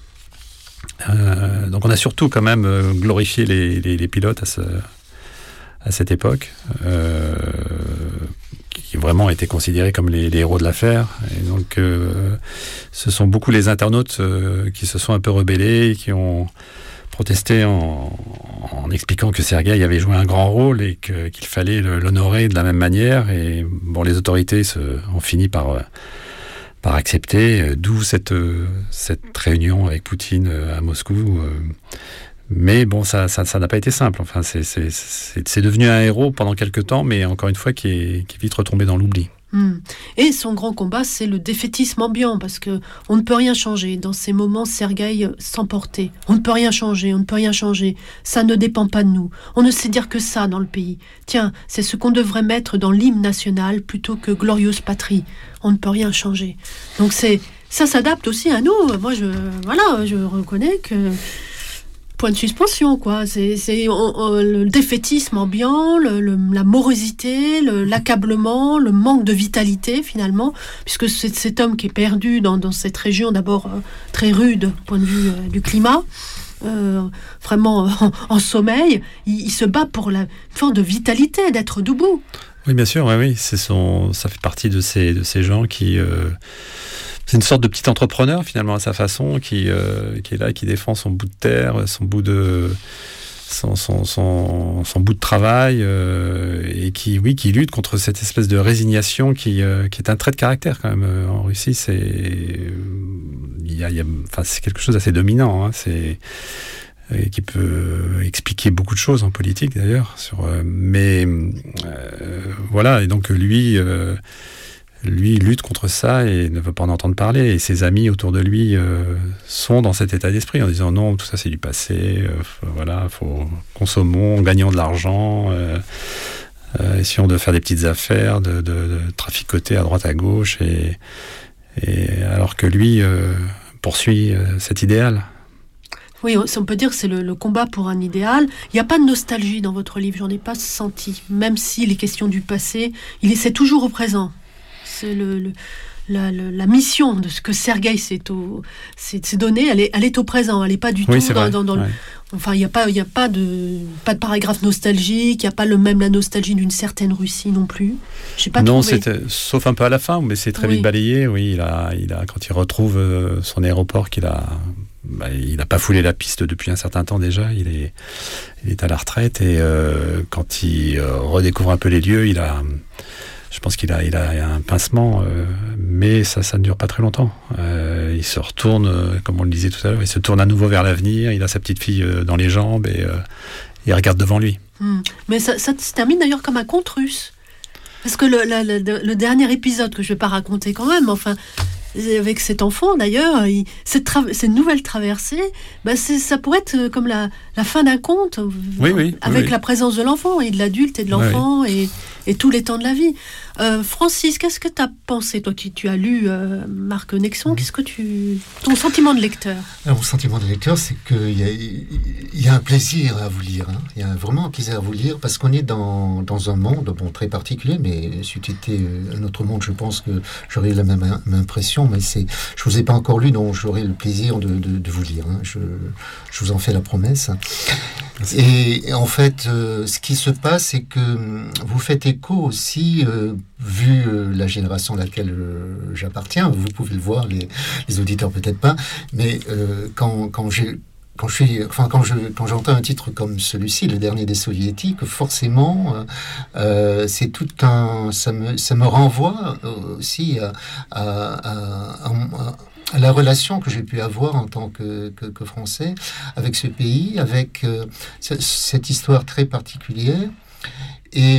Speaker 2: Euh, donc on a surtout quand même glorifié les, les, les pilotes à, ce, à cette époque, euh, qui vraiment étaient considérés comme les, les héros de l'affaire. Et donc, euh, ce sont beaucoup les internautes euh, qui se sont un peu rebellés, et qui ont protesté en, en expliquant que Sergueï avait joué un grand rôle et que, qu'il fallait le, l'honorer de la même manière. Et bon, les autorités se, ont fini par, par accepter, d'où cette, cette réunion avec Poutine à Moscou. Mais bon, ça, ça, ça n'a pas été simple. Enfin, c'est, c'est, c'est, c'est devenu un héros pendant quelques temps, mais encore une fois, qui est, qui est vite retombé dans l'oubli.
Speaker 1: Mmh. Et son grand combat, c'est le défaitisme ambiant, parce que on ne peut rien changer. Dans ces moments, Sergueï s'emportait. On ne peut rien changer, on ne peut rien changer. Ça ne dépend pas de nous. On ne sait dire que ça dans le pays. Tiens, c'est ce qu'on devrait mettre dans l'hymne national plutôt que glorieuse patrie. On ne peut rien changer. Donc c'est, ça s'adapte aussi à nous. Moi, je, voilà, je reconnais que point de suspension, quoi. C'est, c'est on, on, le défaitisme ambiant, le, le, la morosité, le, l'accablement, le manque de vitalité, finalement, puisque c'est cet homme qui est perdu dans, dans cette région, d'abord euh, très rude, du point de vue euh, du climat, euh, vraiment en, en sommeil, il, il se bat pour la une forme de vitalité, d'être debout.
Speaker 2: Oui, bien sûr, oui, oui. C'est son, ça fait partie de ces, de ces gens qui... Euh... C'est une sorte de petit entrepreneur, finalement, à sa façon, qui, euh, qui est là, qui défend son bout de terre, son bout de, son, son, son, son bout de travail, euh, et qui, oui, qui lutte contre cette espèce de résignation qui, euh, qui est un trait de caractère, quand même. En Russie, c'est, il y a, il y a, enfin, c'est quelque chose d'assez dominant, hein, c'est, et qui peut expliquer beaucoup de choses en politique, d'ailleurs. Sur, euh, mais, euh, voilà, et donc, lui... Euh, lui, il lutte contre ça et ne veut pas en entendre parler. Et ses amis autour de lui euh, sont dans cet état d'esprit en disant non, tout ça c'est du passé. Euh, faut, voilà, faut consommons, gagnons de l'argent, euh, euh, essayons de faire des petites affaires, de, de, de traficoter à droite à gauche. Et, et alors que lui euh, poursuit euh, cet idéal.
Speaker 1: Oui, on peut dire que c'est le, le combat pour un idéal. Il n'y a pas de nostalgie dans votre livre, j'en ai pas senti. Même si les questions du passé, il essaie toujours au présent. C'est le, le, la, la, la mission de ce que Sergueï s'est, au, s'est, s'est donné, elle est, elle est au présent. Elle n'est pas du
Speaker 2: oui,
Speaker 1: tout dans, dans, dans ouais. le, enfin, il n'y a pas, il y a pas de, pas de paragraphe nostalgique. Il n'y a pas le même la nostalgie d'une certaine Russie non plus. J'ai pas
Speaker 2: non,
Speaker 1: trouvé.
Speaker 2: c'était, sauf un peu à la fin, mais c'est très oui. vite balayé. Oui, il a, il a, quand il retrouve son aéroport qu'il a. Bah, il n'a pas foulé la piste depuis un certain temps déjà, il est, il est à la retraite et euh, quand il euh, redécouvre un peu les lieux, il a, je pense qu'il a, il a un pincement, euh, mais ça, ça ne dure pas très longtemps. Euh, il se retourne, euh, comme on le disait tout à l'heure, il se tourne à nouveau vers l'avenir, il a sa petite fille euh, dans les jambes et euh, il regarde devant lui.
Speaker 1: Mmh. Mais ça, ça se termine d'ailleurs comme un conte russe. Parce que le, le, le, le dernier épisode, que je ne vais pas raconter quand même, enfin... avec cet enfant d'ailleurs, il, cette, tra- cette nouvelle traversée, bah c'est, ça pourrait être comme la, la fin d'un conte,
Speaker 2: oui, oui,
Speaker 1: avec
Speaker 2: oui,
Speaker 1: la présence de l'enfant et de l'adulte et de l'enfant oui. et, et tous les temps de la vie. Euh, Francis, qu'est-ce que tu as pensé? Toi, tu, tu as lu euh, Marc Nexon, mmh. qu'est-ce que tu... ton sentiment de lecteur?
Speaker 3: Alors, mon sentiment de lecteur, c'est qu'il y a, il y a un plaisir à vous lire. Hein. Il y a vraiment un plaisir à vous lire parce qu'on est dans, dans un monde bon, très particulier, mais si tu étais un autre monde, je pense que j'aurais eu la même, même impression. Mais c'est, je ne vous ai pas encore lu, donc j'aurai le plaisir de, de, de vous lire. Hein. Je, je vous en fais la promesse. Et, et en fait, euh, ce qui se passe, c'est que vous faites écho aussi, euh, vu euh, la génération à laquelle euh, j'appartiens, vous pouvez le voir, les, les auditeurs peut-être pas, mais euh, quand, quand j'ai... Quand, je suis, enfin, quand, je, quand j'entends un titre comme celui-ci, Le Dernier des Soviétiques, forcément, euh, c'est tout un, ça me, ça me renvoie aussi à, à, à, à, à la relation que j'ai pu avoir en tant que, que, que Français avec ce pays, avec euh, cette histoire très particulière. Et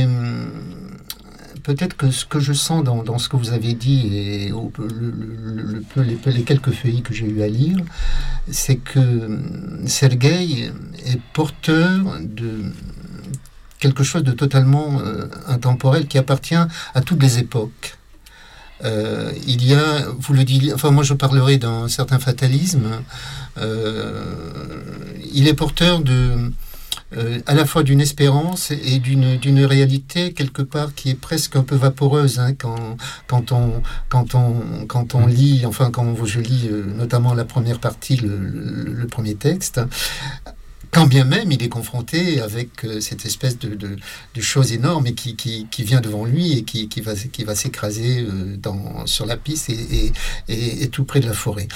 Speaker 3: peut-être que ce que je sens dans, dans ce que vous avez dit et au, le, le, le, les, les quelques feuilles que j'ai eu à lire, c'est que Sergueï est porteur de quelque chose de totalement euh, intemporel qui appartient à toutes les époques. Euh, il y a, vous le dites, enfin moi je parlerai d'un certain fatalisme. Euh, il est porteur de Euh, à la fois d'une espérance et d'une, d'une réalité quelque part qui est presque un peu vaporeuse hein, quand, quand, on, quand, on, quand on lit, enfin quand je lis euh, notamment la première partie, le, le, le premier texte, quand bien même il est confronté avec euh, cette espèce de, de, de chose énorme et qui, qui, qui vient devant lui et qui, qui, va, qui va s'écraser euh, dans, sur la piste et, et, et, et tout près de la forêt.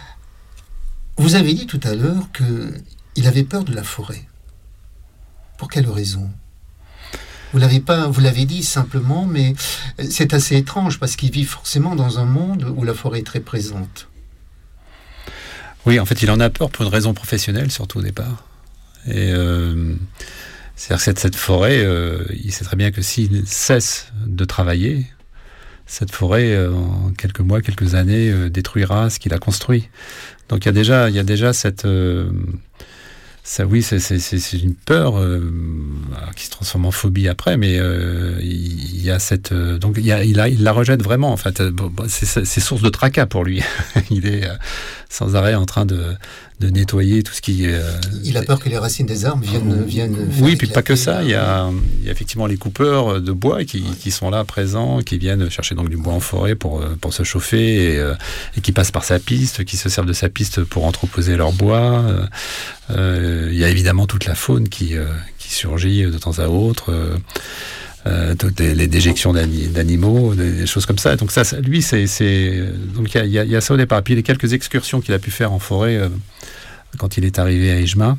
Speaker 3: Vous avez dit tout à l'heure qu'il avait peur de la forêt. Pour quelle raison ? Vous l'avez pas, vous l'avez dit simplement, mais c'est assez étrange parce qu'il vit forcément dans un monde où la forêt est très présente.
Speaker 2: Oui, en fait, il en a peur pour une raison professionnelle, surtout au départ. Et euh, c'est-à-dire que cette, cette forêt, euh, il sait très bien que s'il cesse de travailler, cette forêt, euh, en quelques mois, quelques années, euh, détruira ce qu'il a construit. Donc il y a déjà, il y a déjà cette euh, Ça, oui, c'est, c'est, c'est une peur euh, qui se transforme en phobie après, mais euh, il y a cette, euh, donc il, y a, il, a, il la rejette vraiment. En fait, bon, c'est, c'est source de tracas pour lui. Il est euh, sans arrêt en train de, de nettoyer tout ce qui. Euh,
Speaker 3: il a peur que les racines des arbres viennent. viennent
Speaker 2: oui, puis pas que ça. Il y a, il y a effectivement les coupeurs de bois qui, ouais. qui sont là présents, qui viennent chercher donc du bois en forêt pour pour se chauffer et, euh, et qui passent par sa piste, qui se servent de sa piste pour entreposer leur bois. Euh, euh, il y a évidemment toute la faune qui euh, qui surgit de temps à autre. Euh, Euh, toutes les, les déjections d'ani- d'animaux, des choses comme ça. Donc ça, ça lui, c'est, c'est donc il y, y, y a ça au départ. Puis les quelques excursions qu'il a pu faire en forêt euh, quand il est arrivé à Ejma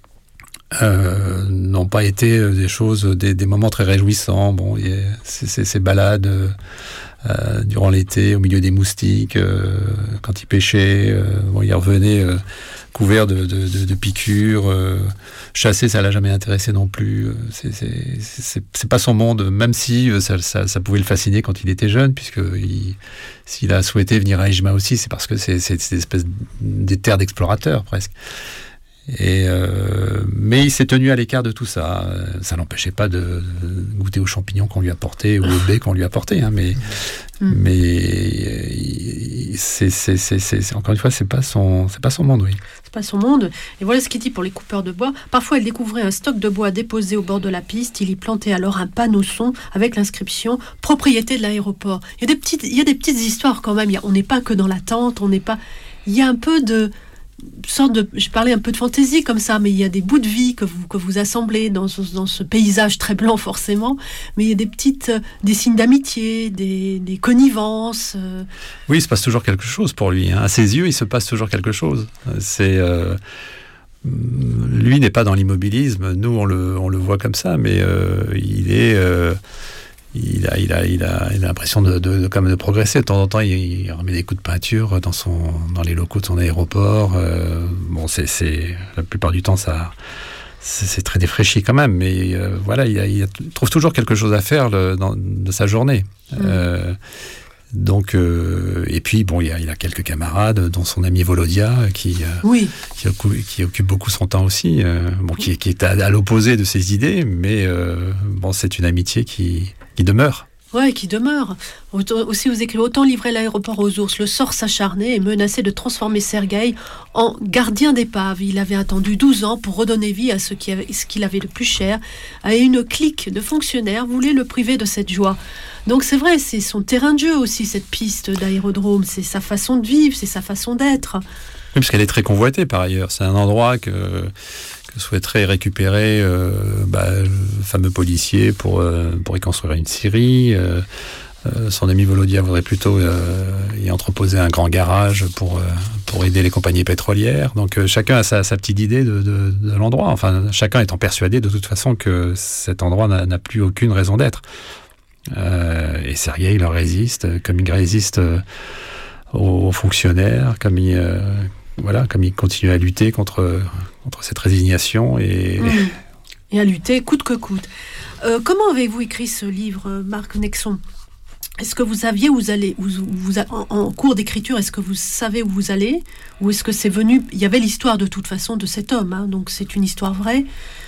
Speaker 2: euh, n'ont pas été des choses, des, des moments très réjouissants. Bon, y a, c'est, c'est, ces balades euh, durant l'été au milieu des moustiques, euh, quand il pêchait, euh, bon, il revenait. Euh, couvert de, de, de, de piqûres. Euh, chasser, ça l'a jamais intéressé non plus. C'est, c'est, c'est, c'est pas son monde, même si ça, ça, ça pouvait le fasciner quand il était jeune, puisque il, s'il a souhaité venir à Ijma aussi, c'est parce que c'est, c'est, c'est des espèces des terres d'explorateurs presque. Et euh, mais il s'est tenu à l'écart de tout ça. Ça n'empêchait pas de, de goûter aux champignons qu'on lui apportait ou au baies qu'on lui apportait. Hein, mais mm. mais c'est, c'est, c'est, c'est, encore une fois, c'est pas son, c'est pas son monde, oui.
Speaker 1: C'est pas son monde. Et voilà ce qu'il dit pour les coupeurs de bois. Parfois, il découvrait un stock de bois déposé au bord de la piste. Il y plantait alors un panneau son avec l'inscription « Propriété de l'aéroport ». Il y a des petites, il y a des petites histoires quand même. Il y a, on n'est pas que dans l'attente. On n'est pas. Il y a un peu de sorte de, je parlais un peu de fantaisie comme ça, mais il y a des bouts de vie que vous, que vous assemblez dans ce, dans ce paysage très blanc forcément, mais il y a des petites, des signes d'amitié, des, des connivences. Euh...
Speaker 2: Oui, il se passe toujours quelque chose pour lui. Hein. À ses yeux, il se passe toujours quelque chose. C'est, euh, lui n'est pas dans l'immobilisme. Nous, on le, on le voit comme ça, mais euh, il est... Euh, Il a, il a, il a, il a l'impression de, de, de, comme de progresser. De temps en temps, il, il remet des coups de peinture dans son, dans les locaux de son aéroport. Euh, bon, c'est, c'est, la plupart du temps, ça, c'est, c'est très défraîchi quand même. Mais euh, voilà, il, a, il, a, il trouve toujours quelque chose à faire le, dans, de sa journée. Mmh. Euh, donc, euh, et puis, bon, il a, il a quelques camarades, dont son ami Volodia, qui, euh,
Speaker 1: oui.
Speaker 2: qui, occupe, qui occupe beaucoup son temps aussi. Euh, bon, qui, qui est à, à l'opposé de ses idées, mais euh, bon, c'est une amitié qui qui demeure.
Speaker 1: Oui, qui demeure. Aussi, vous écrivez « Autant livrer l'aéroport aux ours, le sort s'acharnait et menaçait de transformer Sergueï en gardien d'épave. Il avait attendu douze ans pour redonner vie à ce qu'il avait, ce qu'il avait de plus cher, et une clique de fonctionnaires voulait le priver de cette joie. » Donc c'est vrai, c'est son terrain de jeu aussi, cette piste d'aérodrome. C'est sa façon de vivre, c'est sa façon d'être.
Speaker 2: Oui, parce qu'elle est très convoitée par ailleurs. C'est un endroit que... que souhaiterait récupérer euh, bah, le fameux policier pour, euh, pour y construire une scierie. Euh, euh, son ami Volodia voudrait plutôt euh, y entreposer un grand garage pour, euh, pour aider les compagnies pétrolières. Donc euh, chacun a sa, sa petite idée de, de, de l'endroit. Enfin, chacun étant persuadé de toute façon que cet endroit n'a, n'a plus aucune raison d'être. Euh, et Sergueï leur résiste, comme il résiste euh, aux, aux fonctionnaires, comme il... Euh, Voilà, comme il continue à lutter contre, contre cette résignation et...
Speaker 1: Mmh. et à lutter coûte que coûte. Euh, comment avez-vous écrit ce livre, Marc Nexon ? Est-ce que vous saviez où vous allez, où vous, en, en cours d'écriture, est-ce que vous savez où vous allez ? Ou est-ce que c'est venu... Il y avait l'histoire de toute façon de cet homme, hein, donc c'est une histoire vraie.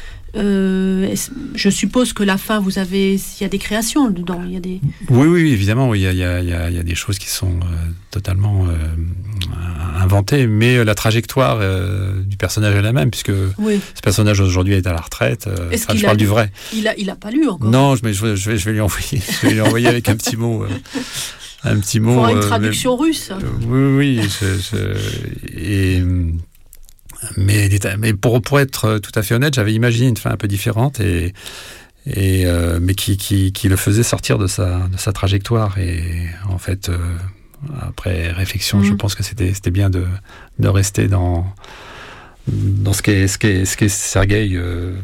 Speaker 1: Euh, je suppose que la fin, vous avez, il y a des créations dedans, il y a des.
Speaker 2: Oui, oui, évidemment, oui, il y a, il y a, il y a, il y a des choses qui sont euh, totalement euh, inventées, mais la trajectoire euh, du personnage est la même, puisque oui. ce personnage aujourd'hui est à la retraite. Euh, enfin, je parle
Speaker 1: lu,
Speaker 2: du vrai.
Speaker 1: Il a, il a pas lu encore.
Speaker 2: Non, mais je, je vais, je vais lui envoyer, je vais lui envoyer avec un petit mot. Euh, un petit mot.
Speaker 1: Pour une
Speaker 2: euh,
Speaker 1: traduction
Speaker 2: mais,
Speaker 1: russe.
Speaker 2: Euh, oui, oui, je, je, et. Mais, mais pour, pour être tout à fait honnête, j'avais imaginé une fin un peu différente, et, et, euh, mais qui, qui, qui le faisait sortir de sa, de sa trajectoire. Et en fait, euh, après réflexion, mmh. je pense que c'était, c'était bien de, de rester dans, dans ce qu'est, ce qu'est, ce qu'est Sergueï euh,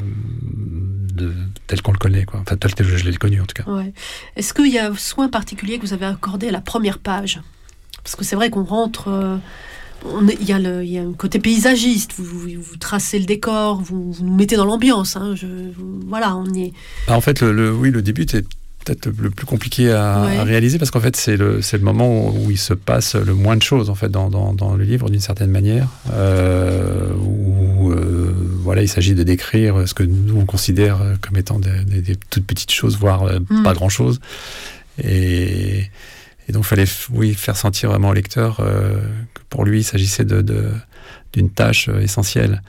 Speaker 2: de, tel qu'on le connaît, quoi. Enfin, tel que je l'ai connu en tout cas.
Speaker 1: Ouais. Est-ce qu'il y a un soin particulier que vous avez accordé à la première page ? Parce que c'est vrai qu'on rentre... Euh... Il y, a le, il y a un côté paysagiste, vous, vous, vous tracez le décor, vous, vous nous mettez dans l'ambiance. Hein, je, voilà, on y est.
Speaker 2: Bah en fait, le, le, oui, le début est peut-être le plus compliqué à, ouais. à réaliser, parce qu'en fait, c'est le, c'est le moment où, où il se passe le moins de choses en fait, dans, dans, dans le livre, d'une certaine manière. Euh, où euh, voilà, il s'agit de décrire ce que nous, on considère comme étant des, des, des toutes petites choses, voire mm. pas grand-chose. Et... Et donc, il fallait oui, faire sentir vraiment au lecteur euh, que pour lui, il s'agissait de, de, d'une tâche euh, essentielle.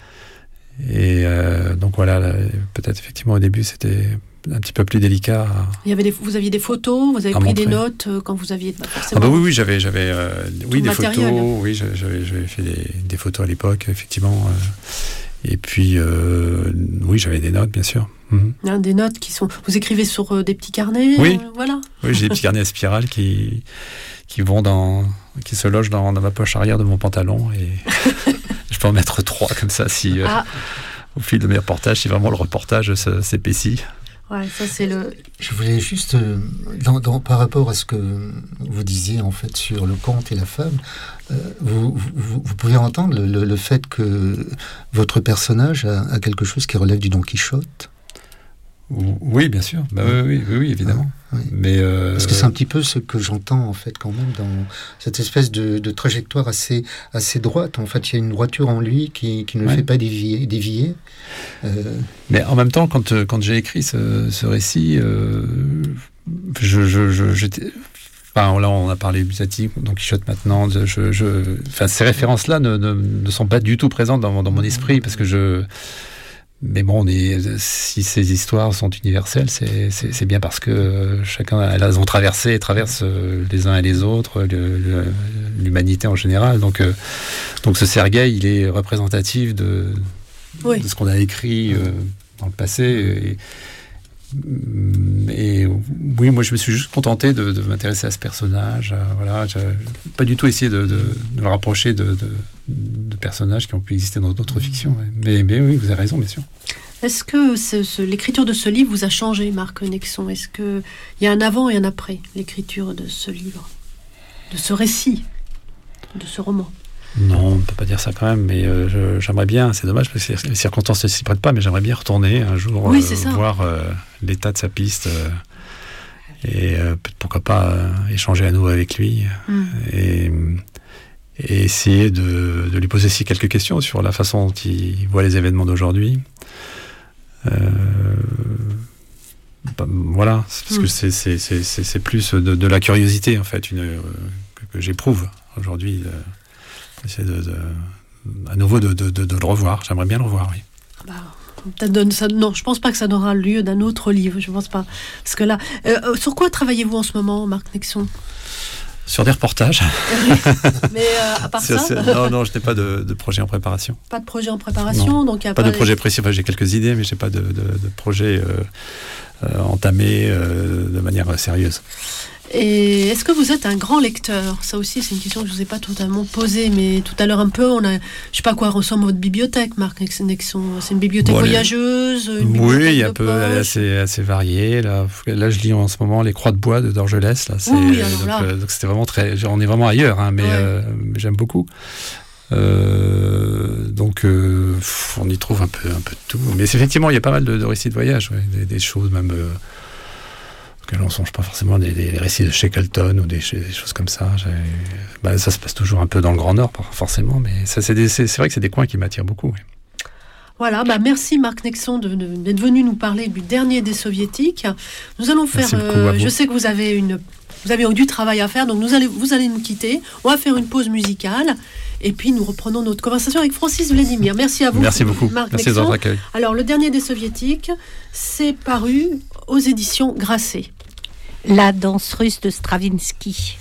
Speaker 2: Et euh, donc, voilà, là, peut-être effectivement au début, c'était un petit peu plus délicat. À,
Speaker 1: il y avait des, vous aviez des photos, vous avez pris montrer. Des notes euh, quand vous aviez... Bah, forcément,
Speaker 2: ah bah oui, oui, j'avais, j'avais euh, oui, des
Speaker 1: matériel.
Speaker 2: photos. Oui, j'avais, j'avais fait des, des photos à l'époque, effectivement. Euh, et puis, euh, oui, j'avais des notes, bien sûr. Mmh.
Speaker 1: Hein, des notes qui sont... Vous écrivez sur euh, des petits carnets,
Speaker 2: oui.
Speaker 1: Euh, voilà.
Speaker 2: Oui, j'ai des petits carnets à spirale qui, qui vont dans... qui se logent dans, dans ma poche arrière de mon pantalon, et je peux en mettre trois comme ça si, euh, ah. au fil de mes reportages, si vraiment le reportage s'épaissit.
Speaker 1: Ouais, ça c'est le.
Speaker 3: Je voulais juste, euh, dans, dans, par rapport à ce que vous disiez en fait sur le conte et la fable, euh, vous, vous, vous pouvez entendre le, le, le fait que votre personnage a, a quelque chose qui relève du Don Quichotte.
Speaker 2: Oui, bien sûr. Bah, oui, oui, oui, oui, évidemment.
Speaker 3: Ah, oui.
Speaker 2: Mais euh...
Speaker 3: Parce que c'est un petit peu ce que j'entends en fait quand même dans cette espèce de, de trajectoire assez, assez droite. En fait, il y a une droiture en lui qui, qui ne le
Speaker 2: ouais.
Speaker 3: fait pas dévier. dévier. Euh...
Speaker 2: Mais en même temps, quand, quand j'ai écrit ce, ce récit, euh, je, je, je, j'étais... Enfin, là, on a parlé Buzzati, Don Quichotte maintenant. Je, je... Enfin, ces références-là ne, ne, ne sont pas du tout présentes dans, dans mon esprit parce que je... Mais bon, on est, si ces histoires sont universelles, c'est, c'est, c'est bien parce que chacun, elles ont traversé et traversent les uns et les autres, le, le, l'humanité en général. Donc, euh, donc ce Sergueï, il est représentatif de, oui. de ce qu'on a écrit euh, dans le passé. Et, et oui, moi je me suis juste contenté de, de m'intéresser à ce personnage. À, voilà, j'ai pas du tout essayé de, de, de le rapprocher de, de, de personnages qui ont pu exister dans d'autres fictions. Ouais. Mais, mais oui, vous avez raison, bien sûr.
Speaker 1: Est-ce que ce, ce, l'écriture de ce livre vous a changé, Marc Nexon ? Est-ce qu'il y a un avant et un après l'écriture de ce livre, de ce récit, de ce roman ?
Speaker 2: Non, on ne peut pas dire ça quand même, mais euh, je, j'aimerais bien, c'est dommage parce que les circonstances ne s'y prêtent pas, mais j'aimerais bien retourner un jour
Speaker 1: oui,
Speaker 2: euh, voir euh, l'état de sa piste euh, et euh, pourquoi pas euh, échanger à nouveau avec lui mm. et, et essayer de, de lui poser aussi quelques questions sur la façon dont il voit les événements d'aujourd'hui. Euh, bah, voilà, c'est parce mm. que c'est, c'est, c'est, c'est, c'est plus de, de la curiosité en fait une, euh, que, que j'éprouve aujourd'hui. Euh, Essayer de, de, à nouveau de, de, de, de le revoir. J'aimerais bien le revoir, oui.
Speaker 1: Bah, peut-être ça, non, je pense pas que ça n'aura lieu d'un autre livre. Je pense pas. Parce que là, euh, sur quoi travaillez-vous en ce moment, Marc Nexon ?
Speaker 2: Sur des reportages.
Speaker 1: Mais euh, à part ça,
Speaker 2: non, non, je n'ai pas de, de projet en préparation.
Speaker 1: Pas de projet en préparation, non. Donc y a
Speaker 2: pas,
Speaker 1: pas
Speaker 2: de projet précis. Enfin, j'ai quelques idées, mais j'ai pas de, de, de projet euh, euh, entamé euh, de manière sérieuse.
Speaker 1: Et est-ce que vous êtes un grand lecteur ? Ça aussi, c'est une question que je ne vous ai pas totalement posée, mais tout à l'heure un peu, on a, je ne sais pas à quoi ressemble votre bibliothèque, Marc Nexon. C'est une bibliothèque bon, voyageuse une bibliothèque
Speaker 2: Oui, il y a un peu, elle est assez, assez variée. Là. là, je lis en ce moment Les Croix de bois de Dorgelès. Là, c'est,
Speaker 1: oui,
Speaker 2: donc,
Speaker 1: là.
Speaker 2: euh, donc c'était vraiment très, on est vraiment ailleurs, hein, mais, ouais. euh, mais j'aime beaucoup. Euh, donc, euh, on y trouve un peu, un peu de tout. Mais effectivement, il y a pas mal de, de récits de voyage, ouais, des, des choses même. Euh, on ne songe pas forcément des, des récits de Shackleton ou des, des choses comme ça. Bah, ça se passe toujours un peu dans le Grand Nord, forcément, mais ça, c'est, des, c'est, c'est vrai que c'est des coins qui m'attirent beaucoup. Oui.
Speaker 1: Voilà, bah merci Marc Nexon de, de, d'être venu nous parler du dernier des Soviétiques. Nous allons faire. Euh, je sais que vous avez une, vous avez du travail à faire, donc nous allez, vous allez nous quitter. On va faire une pause musicale. Et puis nous reprenons notre conversation avec Francis Vladimir. Merci à vous.
Speaker 2: Merci beaucoup.
Speaker 1: Marc
Speaker 2: Merci
Speaker 1: Nexon.
Speaker 2: de votre accueil.
Speaker 1: Alors, le dernier des Soviétiques, c'est paru aux éditions Grasset.
Speaker 4: La danse russe de Stravinsky.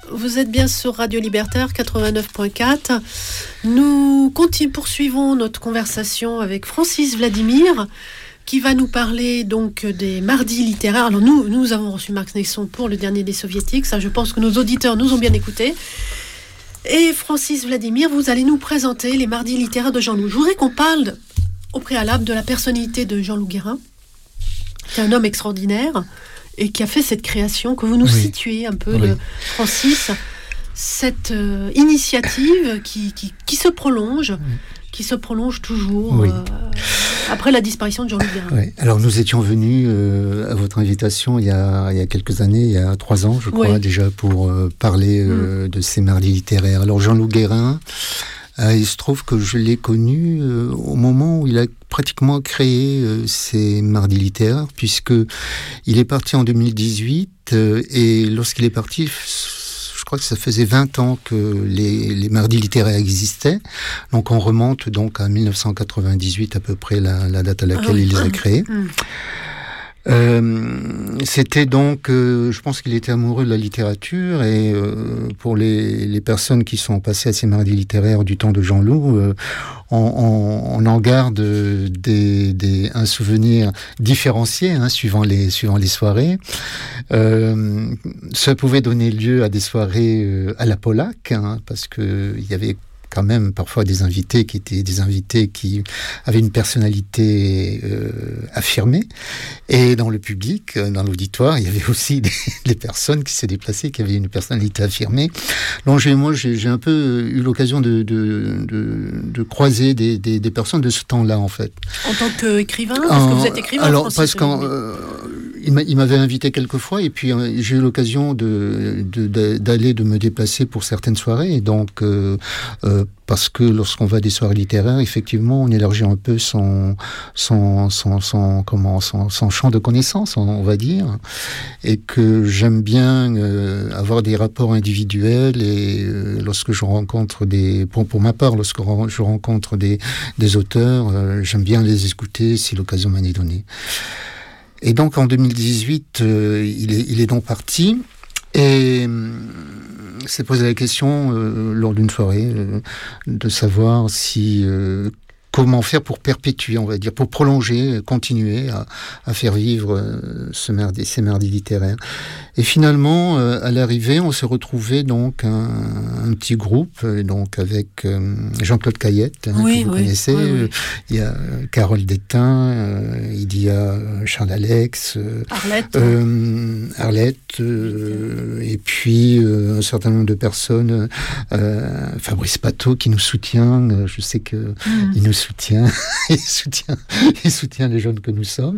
Speaker 1: Vous êtes bien sur Radio Libertaire quatre-vingt-neuf point quatre. Nous continu- poursuivons notre conversation avec Francis Vladimir, qui va nous parler donc des mardis littéraires. Alors nous, nous avons reçu Marc Nesson pour le dernier des soviétiques. Ça, je pense que nos auditeurs nous ont bien écoutés. Et Francis Vladimir, vous allez nous présenter les mardis littéraires de Jean-Loup. Je voudrais qu'on parle au préalable de la personnalité de Jean-Loup Guérin, qui est un homme extraordinaire et qui a fait cette création, que vous nous oui. situez un peu, oui. le, Francis, cette euh, initiative qui, qui, qui se prolonge, oui. qui se prolonge toujours oui. euh, après la disparition de Jean-Loup Guérin.
Speaker 3: Oui. Alors nous étions venus euh, à votre invitation il y, a, il y a quelques années, il y a trois ans je crois oui. déjà, pour euh, parler euh, mmh. de ces mardis littéraires. Alors Jean-Loup Guérin, Euh, il se trouve que je l'ai connu euh, au moment où il a pratiquement créé euh, ces mardis littéraires, puisque il est parti en deux mille dix-huit euh, et lorsqu'il est parti, je crois que ça faisait vingt ans que les, les mardis littéraires existaient. Donc on remonte donc à mille neuf cent quatre-vingt-dix-huit à peu près, la, la date à laquelle il les a créés. Euh, c'était donc, euh, je pense qu'il était amoureux de la littérature, et euh, pour les, les personnes qui sont passées à ces mardis littéraires du temps de Jean-Loup, euh, on, on, on en garde des, des, un souvenir différencié, hein, suivant les, suivant les soirées. Euh, ça pouvait donner lieu à des soirées euh, à la Polaque, hein, parce que il y avait quand même parfois des invités qui étaient des invités qui avaient une personnalité euh, affirmée, et dans le public, dans l'auditoire, il y avait aussi des, des personnes qui s'étaient déplacées qui avaient une personnalité affirmée. Donc j'ai, moi j'ai, j'ai un peu eu l'occasion de, de, de, de croiser des, des, des personnes de ce temps-là, en fait.
Speaker 1: En tant qu'écrivain, parce en, que vous êtes écrivain.
Speaker 3: Alors parce qu'en euh, il, m'a, il m'avait invité quelques fois, et puis euh, j'ai eu l'occasion de, de, de, d'aller, de me déplacer pour certaines soirées, et donc euh, euh, parce que lorsqu'on va à des soirées littéraires, effectivement, on élargit un peu son, son, son, son, comment, son, son champ de connaissances, on va dire, et que j'aime bien euh, avoir des rapports individuels, et euh, lorsque je rencontre des, pour, pour ma part, lorsque je rencontre des, des auteurs, euh, j'aime bien les écouter si l'occasion m'en est donnée. Et donc en deux mille dix-huit, euh, il est, il est donc parti. Et s'est posé la question euh, lors d'une soirée euh, de savoir si euh, comment faire pour perpétuer, on va dire, pour prolonger, continuer à, à faire vivre euh, ce mardi, ces mardis littéraires. Et finalement, euh, à l'arrivée, on se retrouvait donc un, un petit groupe, euh, donc avec euh, Jean-Claude Caillette, hein, oui, que vous oui, connaissez. Oui, oui. Il y a Carole Détain, euh, il y a Charles Alex, euh,
Speaker 1: Arlette,
Speaker 3: euh, Arlette euh, et puis euh, un certain nombre de personnes, euh, Fabrice Pateau qui nous soutient. Euh, je sais que mmh. il nous soutient, il soutient, il soutient les jeunes que nous sommes.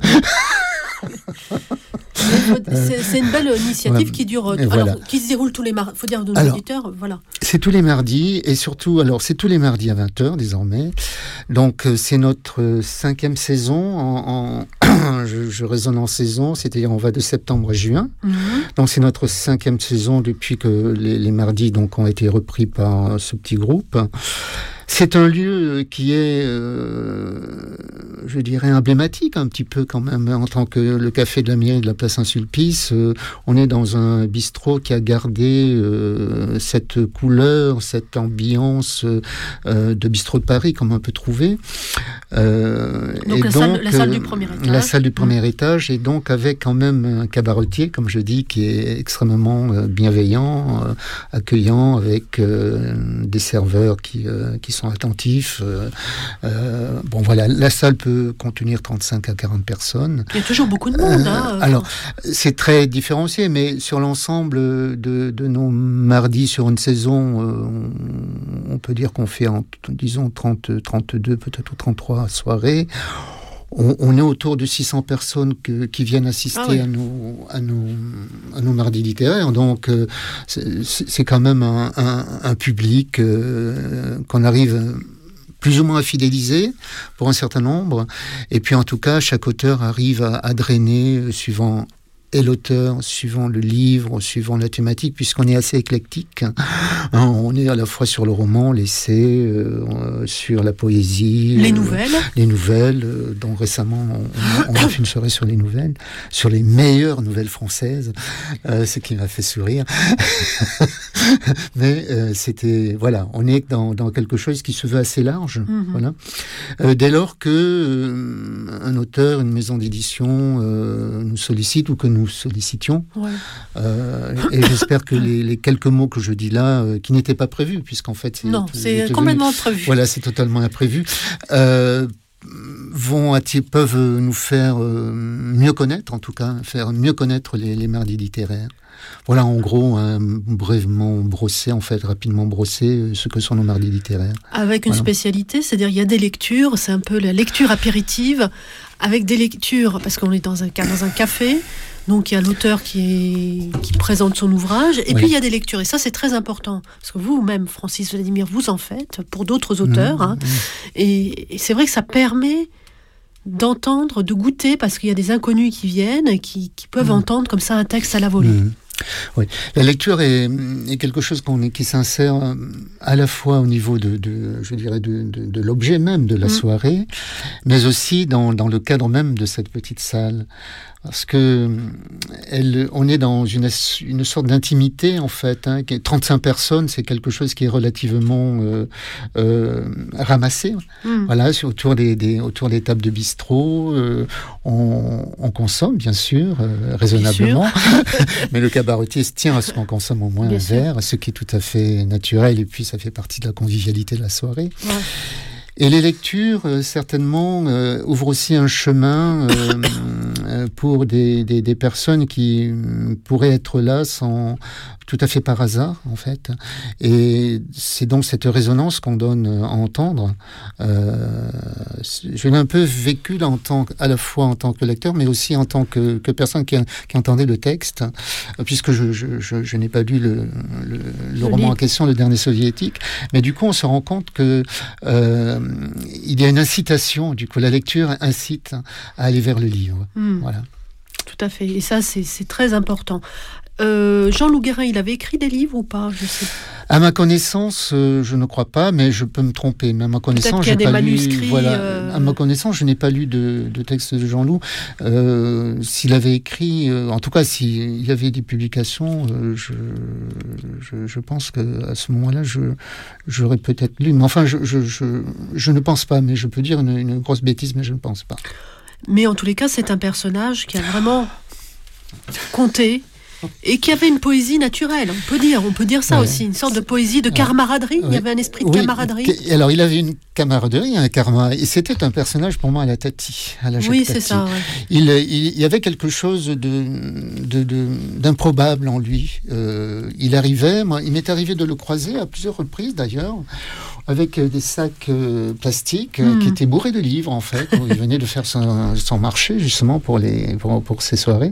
Speaker 1: C'est, c'est une belle initiative ouais, qui dure, alors, voilà. qui se déroule tous les mardis. Il faut dire de nos alors, auditeurs, voilà.
Speaker 3: C'est tous les mardis, et surtout, alors c'est tous les mardis à vingt heures désormais. Donc c'est notre cinquième saison. En, en je, je raisonne en saison, c'est-à-dire on va de septembre à juin. Mm-hmm. Donc c'est notre cinquième saison depuis que les, les mardis donc ont été repris par ce petit groupe. C'est un lieu qui est, euh, je dirais, emblématique un petit peu quand même, en tant que le café de la mairie de la place Saint-Sulpice. Euh, on est dans un bistrot qui a gardé euh, cette couleur, cette ambiance euh, de bistrot de Paris, comme on peut trouver.
Speaker 1: Euh, donc, et la, donc salle, la salle du premier étage.
Speaker 3: La salle du premier mmh. étage, et donc avec quand même un cabaretier, comme je dis, qui est extrêmement euh, bienveillant, euh, accueillant, avec euh, des serveurs qui, euh, qui sont attentifs. Euh, euh, bon voilà, la salle peut contenir trente-cinq à quarante personnes.
Speaker 1: Il y a toujours beaucoup de monde. Euh, hein,
Speaker 3: alors, c'est très différencié, mais sur l'ensemble de, de nos mardis sur une saison, euh, on, on peut dire qu'on fait, en, disons, trente, trente-deux, peut-être trente-trois soirées. On, on est autour de six cents personnes que, qui viennent assister ah oui. à, nos, à, nos, à nos mardis littéraires. Donc, euh, c'est, c'est quand même un, un, un public euh, qu'on arrive plus ou moins à fidéliser pour un certain nombre. Et puis, en tout cas, chaque auteur arrive à, à drainer, euh, suivant et l'auteur, suivant le livre, suivant la thématique, puisqu'on est assez éclectique. Hein, on est à la fois sur le roman, l'essai, euh, sur la poésie.
Speaker 1: Les
Speaker 3: euh,
Speaker 1: nouvelles.
Speaker 3: Les nouvelles. Euh, donc récemment, on, on a fait une soirée sur les nouvelles, sur les meilleures nouvelles françaises, euh, ce qui m'a fait sourire. Mais euh, c'était, voilà, on est dans, dans quelque chose qui se veut assez large. Mm-hmm. Voilà. Euh, dès lors que euh, un auteur, une maison d'édition euh, nous sollicite ou que nous sollicitions, ouais. euh, et j'espère que les, les quelques mots que je dis là, euh, qui n'étaient pas prévus, puisqu'en fait...
Speaker 1: C'est, non, c'est complètement venu, prévu.
Speaker 3: Voilà, c'est totalement imprévu. Euh, vont peuvent nous faire euh, mieux connaître, en tout cas, faire mieux connaître les, les mardis littéraires. Voilà, en gros, hein, brièvement brossé, en fait, rapidement brossé, ce que sont nos mardis littéraires.
Speaker 1: Avec une voilà. spécialité, c'est-à-dire il y a des lectures, c'est un peu la lecture apéritive, avec des lectures, parce qu'on est dans un, dans un café, donc il y a l'auteur qui, est, qui présente son ouvrage, et oui. puis il y a des lectures, et ça c'est très important, parce que vous-même, Francis Vladimir, vous en faites, pour d'autres auteurs, mmh, hein, mmh. Et, et c'est vrai que ça permet d'entendre, de goûter, parce qu'il y a des inconnus qui viennent, qui, qui peuvent mmh. entendre comme ça un texte à la volée. Mmh.
Speaker 3: Oui, la lecture est, est quelque chose qu'on est, qui s'insère à la fois au niveau de, de je dirais, de, de, de l'objet même de la mmh. soirée, mais aussi dans, dans le cadre même de cette petite salle. Parce que elle, on est dans une, une sorte d'intimité, en fait. Hein, trente-cinq personnes, c'est quelque chose qui est relativement euh, euh, ramassé. Mmh. Voilà, autour des, des, autour des tables de bistrot. Euh, on, on consomme, bien sûr, euh, raisonnablement. Bien sûr. Mais le cabaretier se tient à ce qu'on consomme au moins bien un sûr. verre, ce qui est tout à fait naturel. Et puis, ça fait partie de la convivialité de la soirée. Ouais. Et les lectures, euh, certainement, euh, ouvrent aussi un chemin euh, pour des, des, des personnes qui pourraient être là sans, tout à fait par hasard, en fait. Et c'est donc cette résonance qu'on donne à entendre. Euh, je l'ai un peu vécu là, en tant, à la fois en tant que lecteur, mais aussi en tant que, que personne qui, qui entendait le texte, puisque je, je, je, je n'ai pas lu le, le, le roman en question, Le Dernier Soviétique. Mais du coup, on se rend compte que euh, il y a une incitation, du coup, la lecture incite à aller vers le livre. Mmh. Voilà.
Speaker 1: Tout à fait. Et ça, c'est, c'est très important. Euh, Jean-Loup Guérin, il avait écrit des livres ou pas? Je sais.
Speaker 3: À ma connaissance, euh, je ne crois pas, mais je peux me tromper. Mais à ma connaissance,
Speaker 1: j'ai
Speaker 3: pas
Speaker 1: lu.
Speaker 3: Voilà.
Speaker 1: Euh...
Speaker 3: À ma connaissance, je n'ai pas lu de, de texte de Jean-Loup. Euh, s'il avait écrit, euh, en tout cas, s'il y avait des publications, euh, je, je, je pense que à ce moment-là, je, j'aurais peut-être lu. Mais enfin, je, je, je, je ne pense pas. Mais je peux dire une, une grosse bêtise, mais je ne pense pas.
Speaker 1: Mais en tous les cas, c'est un personnage qui a vraiment compté. Et qui avait une poésie naturelle, on peut dire, on peut dire ça ouais. aussi, une sorte de poésie de camaraderie. Ouais. Il y avait un esprit de oui. camaraderie.
Speaker 3: Alors il avait une camaraderie, un karma, et c'était un personnage pour moi à la Tati, à la Jacques
Speaker 1: Oui,
Speaker 3: Tati.
Speaker 1: c'est ça. Ouais.
Speaker 3: Il, il, il y avait quelque chose de, de, de d'improbable en lui. Euh, il arrivait, moi, il m'est arrivé de le croiser à plusieurs reprises d'ailleurs, avec des sacs euh, plastiques mmh. qui étaient bourrés de livres en fait. Il venait de faire son, son marché justement pour les pour, pour ses soirées.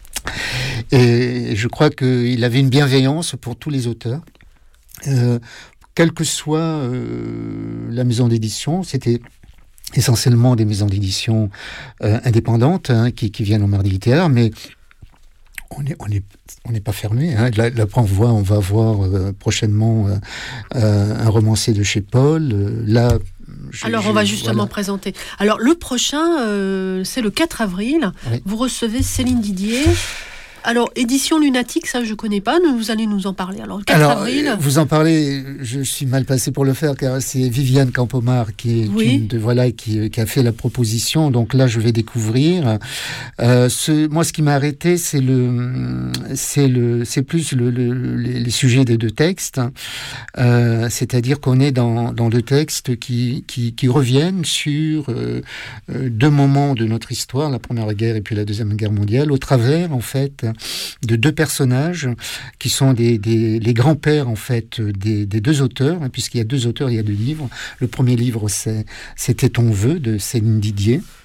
Speaker 3: Et je crois qu'il avait une bienveillance pour tous les auteurs, euh, quelle que soit euh, la maison d'édition. C'était essentiellement des maisons d'édition euh, indépendantes hein, qui, qui viennent au Mardi littéraire, mais on n'est on est, on est pas fermé. Hein. Là, là, on voit, on va voir euh, prochainement euh, euh, un romancier de chez Paul. Euh, là. Je,
Speaker 1: Alors,
Speaker 3: je,
Speaker 1: on va justement
Speaker 3: voilà.
Speaker 1: présenter. Alors, le prochain, euh, c'est le quatre avril. Oui. Vous recevez Céline Didier. Alors, édition lunatique, ça je ne connais pas, vous allez nous en parler. Alors, le quatre
Speaker 3: Alors,
Speaker 1: avril...
Speaker 3: Vous en parlez, je suis mal placé pour le faire, car c'est Viviane Campomar qui, est
Speaker 1: oui.
Speaker 3: une de, voilà, qui, qui a fait la proposition, donc là je vais découvrir. Euh, ce, moi ce qui m'a arrêté, c'est, le, c'est, le, c'est plus le, le, les, les sujets des deux textes, euh, c'est-à-dire qu'on est dans, dans deux textes qui, qui, qui reviennent sur euh, deux moments de notre histoire, la Première Guerre et puis la Deuxième Guerre mondiale, au travers en fait de deux personnages qui sont des, des, les grands-pères en fait des, des deux auteurs, hein, puisqu'il y a deux auteurs, il y a deux livres. Le premier livre, c'est, c'était Ton vœu de Céline Didier.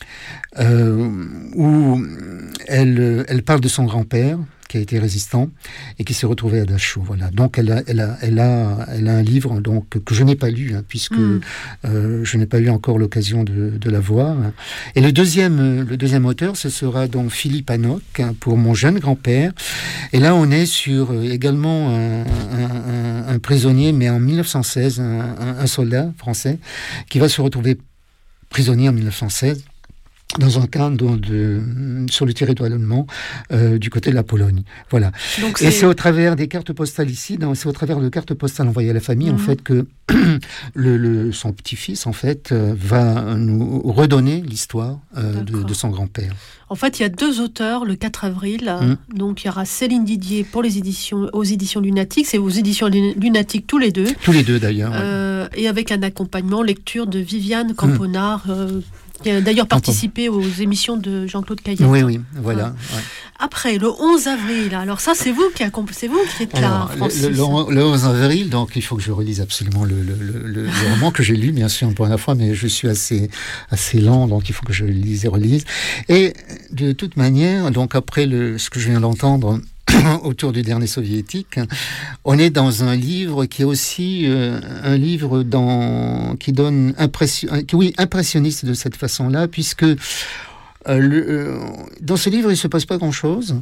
Speaker 3: euh, où elle, elle parle de son grand-père, qui a été résistant et qui s'est retrouvé à Dachau. Voilà. Donc elle a, elle a, elle a, elle a un livre donc que je n'ai pas lu hein, puisque mmh. euh, je n'ai pas eu encore l'occasion de, de la voir. Et le deuxième, le deuxième auteur, ce sera donc Philippe Hanoc hein, pour Mon jeune grand-père. Et là, on est sur euh, également un, un, un, un prisonnier, mais en mille neuf cent seize, un, un, un soldat français qui va se retrouver prisonnier en mille neuf cent seize. Dans un camp de, de, sur le territoire allemand, euh, du côté de la Pologne. Voilà. Donc c'est... Et c'est au travers des cartes postales ici, dans, c'est au travers de cartes postales envoyées à la famille, mmh. en fait, que le, le, son petit-fils, en fait, euh, va nous redonner l'histoire euh, de, de son grand-père.
Speaker 1: En fait, il y a deux auteurs, le quatre avril. Mmh. Donc, il y aura Céline Didier pour les éditions, aux éditions Lunatiques. C'est aux éditions Lunatiques tous les deux.
Speaker 3: Tous les deux, d'ailleurs.
Speaker 1: Euh, ouais. Et avec un accompagnement, lecture de Viviane Camponard, mmh. euh, qui a d'ailleurs participé aux émissions de Jean-Claude Caillet.
Speaker 3: Oui, oui, voilà. Ouais.
Speaker 1: Après, le onze avril, alors ça, c'est vous qui, a, c'est vous qui êtes alors, là, Francis.
Speaker 3: Le, le, le onze avril, donc il faut que je relise absolument le, le, le, le, le roman que j'ai lu, bien sûr, pour la fois, mais je suis assez, assez lent, donc il faut que je le lise et relise. Et de toute manière, donc après le, ce que je viens d'entendre, autour du dernier soviétique, on est dans un livre qui est aussi euh, un livre dans, qui donne impression, qui, oui, impressionniste de cette façon-là, puisque euh, le, euh, dans ce livre, il ne se passe pas grand-chose.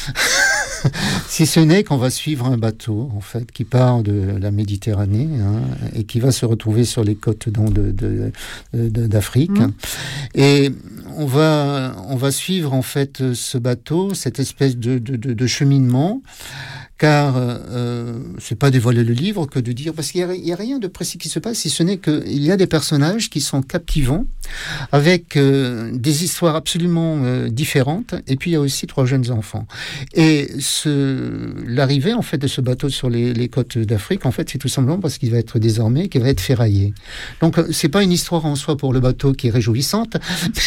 Speaker 3: Si ce n'est qu'on va suivre un bateau, en fait, qui part de la Méditerranée hein, et qui va se retrouver sur les côtes donc, de, de, de, d'Afrique. Mmh. Et on va, on va suivre, en fait, ce bateau, cette espèce de, de, de, de cheminement, car euh, c'est pas dévoiler le livre que de dire, parce qu'il n'y a, a rien de précis qui se passe, si ce n'est qu'il y a des personnages qui sont captivants, avec euh, des histoires absolument euh, différentes, et puis il y a aussi trois jeunes enfants. Et ce, l'arrivée en fait de ce bateau sur les, les côtes d'Afrique, en fait, c'est tout simplement parce qu'il va être désormais, qu'il va être ferraillé. Donc c'est pas une histoire en soi pour le bateau qui est réjouissante,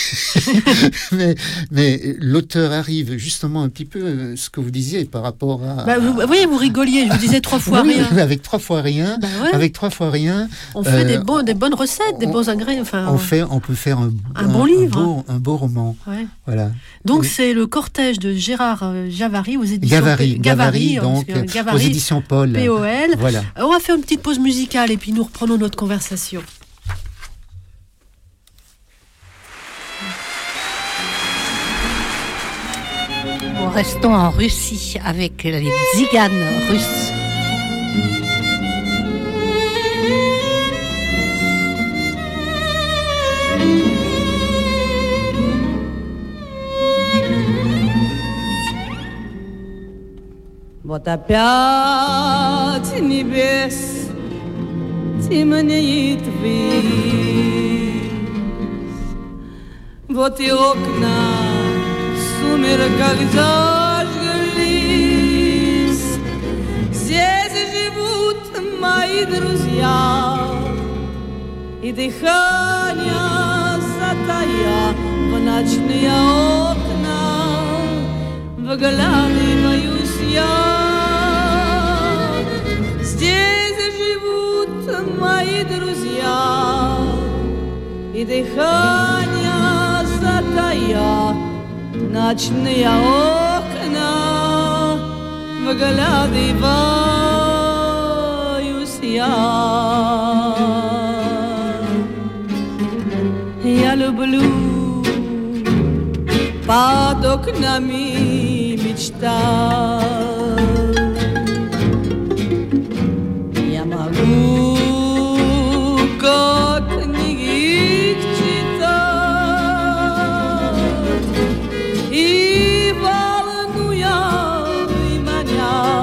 Speaker 3: mais, mais l'auteur arrive justement un petit peu euh, ce que vous disiez par rapport à...
Speaker 1: Bah, vous, oui, vous rigoliez, je vous disais trois fois
Speaker 3: oui,
Speaker 1: rien.
Speaker 3: Avec trois fois rien, bah ouais. avec trois fois rien.
Speaker 1: On fait euh, des, bon, des bonnes recettes, on, des bons ingrédients. Enfin,
Speaker 3: on, fait, on peut faire un,
Speaker 1: un, un bon livre.
Speaker 3: Un beau, un beau roman.
Speaker 1: Ouais.
Speaker 3: Voilà.
Speaker 1: Donc oui. C'est le cortège de Gérard euh, Javary aux éditions
Speaker 3: Gavary,
Speaker 1: P-
Speaker 3: Gavary,
Speaker 1: Gavary
Speaker 3: donc,
Speaker 1: euh, Gavary,
Speaker 3: aux éditions Paul.
Speaker 1: P O L.
Speaker 3: Voilà.
Speaker 1: On va faire une petite pause musicale et puis nous reprenons notre conversation.
Speaker 4: Restons en Russie avec les tziganes russes.
Speaker 5: Вот опять небес темнеет ввысь, вот и окна в сумерках зажглись. Здесь живут мои друзья, и дыхание затая в ночные окна вглядываюсь я. Здесь живут мои друзья, и дыхание затая ночные окна вглядываюсь я. Я люблю под окнами мечтать. Я могу как книги читать, и волнуя и маня,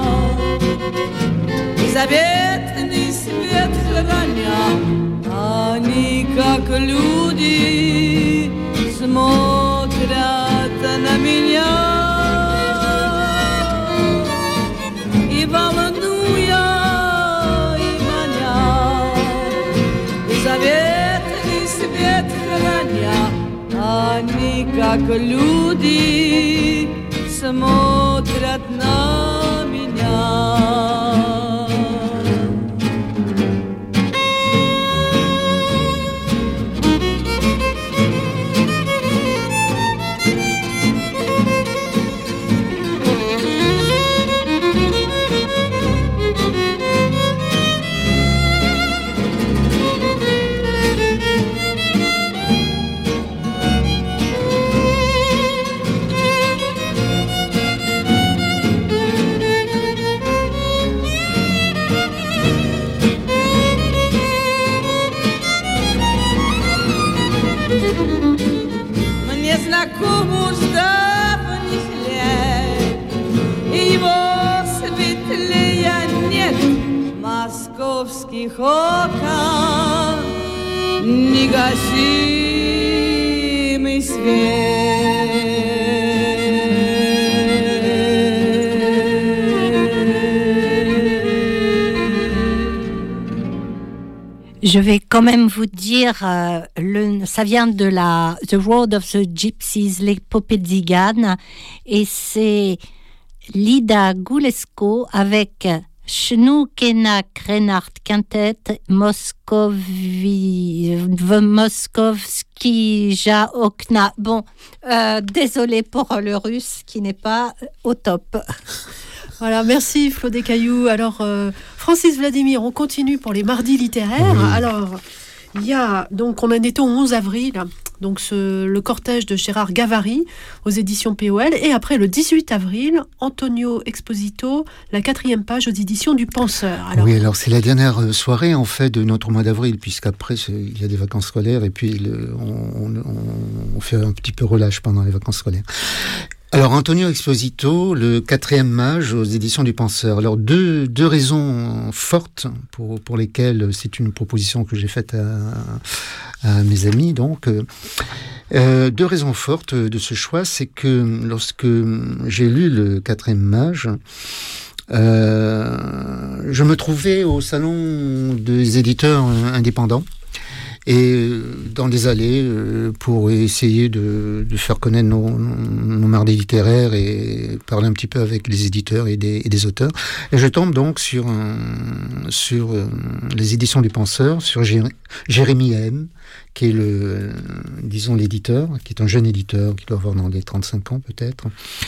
Speaker 5: и заветный свет храня, они как люди смотрят на меня. И волнуя и маня, и заветный свет храня, они как люди смотрят на меня. московских окон негасимый свет.
Speaker 4: Je vais quand même vous dire, euh, le, ça vient de la The Road of the Gypsies, l'épopée de Zigane, et c'est Lida Gulesco avec Shnukena Krenart Quintet, Moscovi, Moskovski Jaokna. Bon, euh, désolé pour le russe qui n'est pas au top.
Speaker 1: Voilà, merci Flo Descailloux. Alors, euh, Francis Vladimir, on continue pour les mardis littéraires. Oui. Alors, il y a, donc, on en était au onze avril, donc ce, le cortège de Gérard Gavary aux éditions P O L. Et après, le dix-huit avril, Antonio Exposito, la quatrième page aux éditions du Penseur.
Speaker 3: Alors, oui, alors c'est la dernière soirée, en fait, de notre mois d'avril, puisqu'après, il y a des vacances scolaires et puis le, on, on, on fait un petit peu relâche pendant les vacances scolaires. Alors, Antonio Exposito, le quatrième mage aux éditions du Penseur. Alors, deux, deux raisons fortes pour, pour lesquelles c'est une proposition que j'ai faite à, à mes amis. Donc, euh, deux raisons fortes de ce choix, c'est que lorsque j'ai lu le quatrième mage, euh, je me trouvais au salon des éditeurs indépendants. Et dans les allées, pour essayer de, de faire connaître nos, nos mardis littéraires et parler un petit peu avec les éditeurs et des, et des auteurs. Et je tombe donc sur, un, sur les éditions du Penseur, sur Jérémy M, qui est le, disons, l'éditeur, qui est un jeune éditeur, qui doit avoir dans les trente-cinq ans peut-être.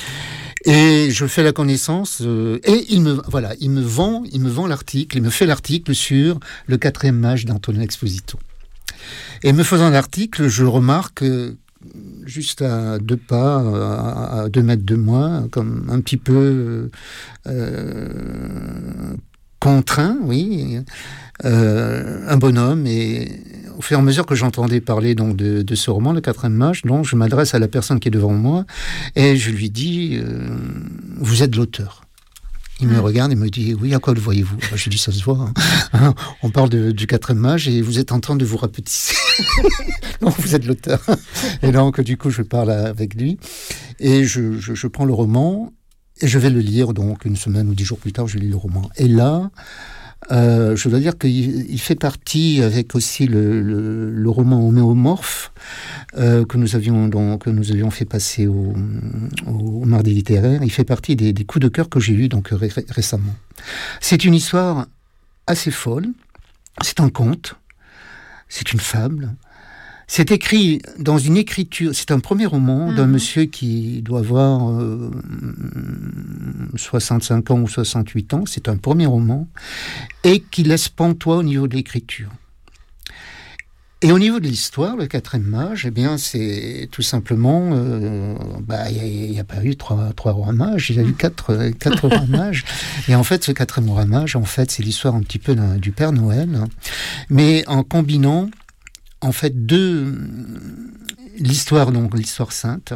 Speaker 3: Et je fais la connaissance, euh, et il me, voilà, il me vend, il me vend l'article, il me fait l'article sur le quatrième mage d'Antonio Exposito. Et me faisant l'article, je remarque, euh, juste à deux pas, à, à deux mètres de moi, comme un petit peu euh, contraint, oui, euh, un bonhomme. Et au fur et à mesure que j'entendais parler donc de, de ce roman, Le Quatrième Mage, donc je m'adresse à la personne qui est devant moi et je lui dis euh, « Vous êtes l'auteur ». Il me regarde et me dit « Oui, à quoi le voyez-vous » Je lui dis « Ça se voit, hein. On parle de, du quatrième mage et vous êtes en train de vous rapetisser. » Donc, vous êtes l'auteur. Et donc, du coup, je parle avec lui et je, je, je prends le roman et je vais le lire. Donc, une semaine ou dix jours plus tard, je lis le roman. Et là, euh, je dois dire qu'il il fait partie, avec aussi le, le, le roman Homéomorphe, euh, que, nous avions, donc, que nous avions fait passer au, au, au Mardi littéraire. Il fait partie des, des coups de cœur que j'ai eus donc, ré, récemment. C'est une histoire assez folle. C'est un conte. C'est une fable. C'est écrit dans une écriture, c'est un premier roman mmh. d'un monsieur qui doit avoir euh, soixante-cinq ans ou soixante-huit ans, c'est un premier roman, et qui laisse pantois au niveau de l'écriture. Et au niveau de l'histoire, le quatrième mage, eh bien, c'est tout simplement, euh, bah, il n'y a, a pas eu trois, trois rois mages, il y a eu quatre, quatre rois mages. Et en fait, ce quatrième roi mage, en fait, c'est l'histoire un petit peu d'un, du Père Noël, hein, mais en combinant en fait deux, l'histoire donc l'histoire sainte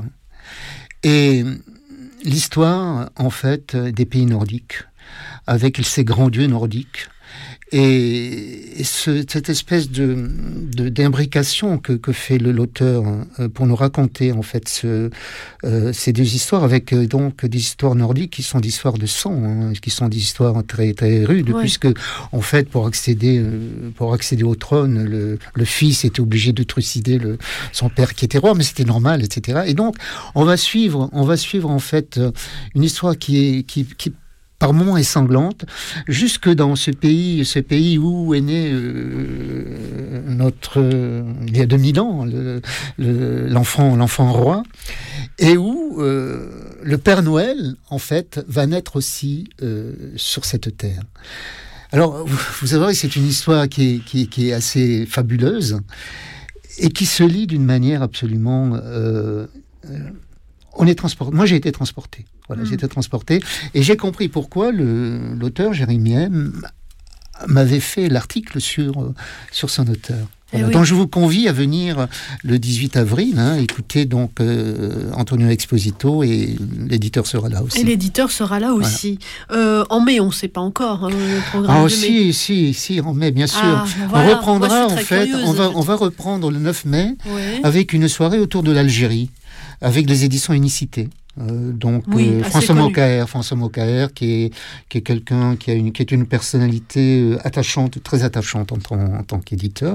Speaker 3: et l'histoire en fait des pays nordiques avec ces grands dieux nordiques et, et ce, cette espèce de, de d'imbrication que, que fait le, l'auteur euh, pour nous raconter en fait ce, euh, ces deux histoires avec euh, donc des histoires nordiques qui sont des histoires de sang, hein, qui sont des histoires très très rudes, ouais. Puisque en fait pour accéder euh, pour accéder au trône, le, le fils était obligé de trucider le, son père qui était roi, mais c'était normal, et cetera. Et donc on va suivre on va suivre en fait une histoire qui est qui, qui par moments est sanglante, jusque dans ce pays, ce pays où est né euh, notre, euh, il y a deux mille ans, le, le, l'enfant, l'enfant roi, et où euh, le Père Noël, en fait, va naître aussi euh, sur cette terre. Alors, vous, vous savez, c'est une histoire qui est, qui, qui est assez fabuleuse et qui se lit d'une manière absolument... Euh, euh, on est transporté. Moi, j'ai été transporté. Voilà, mmh. j'ai été transporté. Et j'ai compris pourquoi le, l'auteur, Jérémy M, m'avait fait l'article sur, sur son auteur. Voilà.
Speaker 1: oui.
Speaker 3: Donc je vous convie à venir le dix-huit avril, hein, écouter donc euh, Antonio Exposito, et l'éditeur sera là aussi.
Speaker 1: Et l'éditeur sera là aussi. Voilà. Euh, en mai, on ne sait pas encore hein, le programme.
Speaker 3: Ah
Speaker 1: de
Speaker 3: si, mai. si, si, en mai, bien sûr.
Speaker 1: Ah, voilà.
Speaker 3: On reprendra
Speaker 1: Moi,
Speaker 3: en fait,
Speaker 1: curieuse,
Speaker 3: on va, on va reprendre le neuf mai
Speaker 1: ouais.
Speaker 3: avec une soirée autour de l'Algérie, avec les éditions Unicité. Euh, donc
Speaker 1: oui,
Speaker 3: euh, François Mokaer, François Mokaer, qui est qui est quelqu'un qui a une qui est une personnalité euh, attachante, très attachante en tant, en tant qu'éditeur,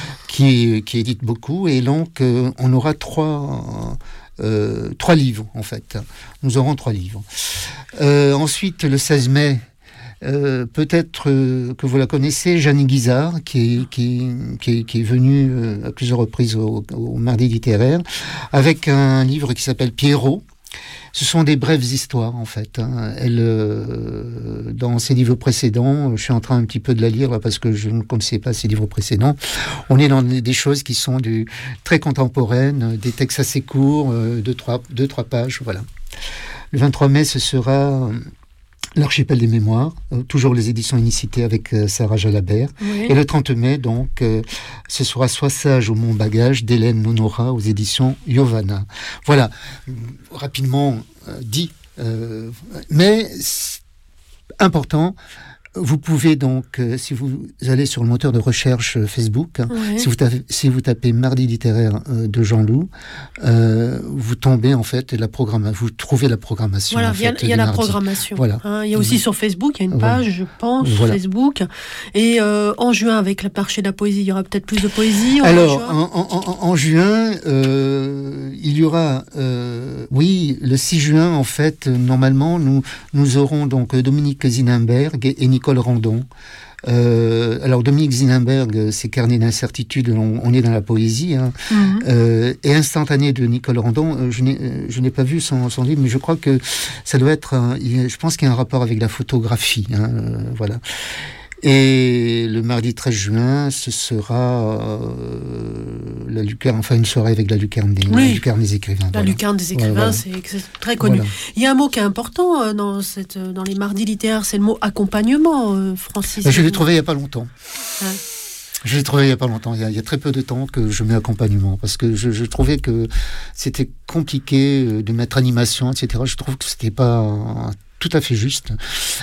Speaker 3: qui qui édite beaucoup, et donc euh, on aura trois euh, trois livres en fait. Nous aurons trois livres. Euh, ensuite, le seize mai. Euh, peut-être euh, que vous la connaissez, Jeanne Guizard, qui est, qui, qui est, qui est venue euh, à plusieurs reprises au, au Mardi littéraire, avec un livre qui s'appelle Pierrot. Ce sont des brèves histoires, en fait. Hein. Elle, euh, dans ses livres précédents, je suis en train un petit peu de la lire, là, parce que je ne connaissais pas ses livres précédents, on est dans des choses qui sont du, très contemporaines, des textes assez courts, euh, deux, trois, deux, trois pages, voilà. Le vingt-trois mai, ce sera... L'archipel des mémoires, euh, toujours les éditions Unicité avec euh, Sarah Jalabert. Oui. Et le trente mai, donc, euh, ce sera Sois sage au mon bagage d'Hélène Nonora aux éditions Yovana. Voilà, rapidement euh, dit, euh, mais important. Vous pouvez donc, euh, si vous allez sur le moteur de recherche euh, Facebook, oui. si, vous tapez, si vous tapez Mardi littéraire euh, de Jean-Loup, euh, vous tombez en fait la programmation, vous trouvez la programmation.
Speaker 1: Voilà, il y, y a la
Speaker 3: mardi.
Speaker 1: programmation.
Speaker 3: Voilà.
Speaker 1: Hein, il y a aussi mmh. sur Facebook, il y a une page, voilà. je pense, voilà. Facebook. Et euh, en juin, avec le marché de la poésie, il y aura peut-être plus de poésie. En
Speaker 3: Alors,
Speaker 1: juin.
Speaker 3: En, en, en juin, euh, il y aura, euh, oui, le six juin, en fait, normalement, nous, nous aurons donc Dominique Zinenberg et, et Nicole Randon. Euh, alors Dominique Zinenberg, c'est Carnet d'incertitude, on, on est dans la poésie, hein. Mmh. euh, et Instantané de Nicole Randon, euh, je, n'ai, euh, je n'ai pas vu son, son livre, mais je crois que ça doit être, un, je pense qu'il y a un rapport avec la photographie, hein, euh, voilà. Et le mardi treize juin, ce sera euh, la lucarne, enfin une soirée avec la lucarne des, oui. la lucarne des écrivains.
Speaker 1: La
Speaker 3: voilà.
Speaker 1: lucarne des écrivains, voilà, voilà. C'est, c'est très connu. Voilà. Il y a un mot qui est important dans, cette, dans les mardis littéraires, c'est le mot accompagnement, euh, Francis.
Speaker 3: Je l'ai trouvé il n'y a pas longtemps. Ouais. Je l'ai trouvé il n'y a pas longtemps. Il y a, il y a très peu de temps que je mets accompagnement, parce que je, je trouvais que c'était compliqué de mettre animation, et cetera. Je trouve que c'était pas tout à fait juste.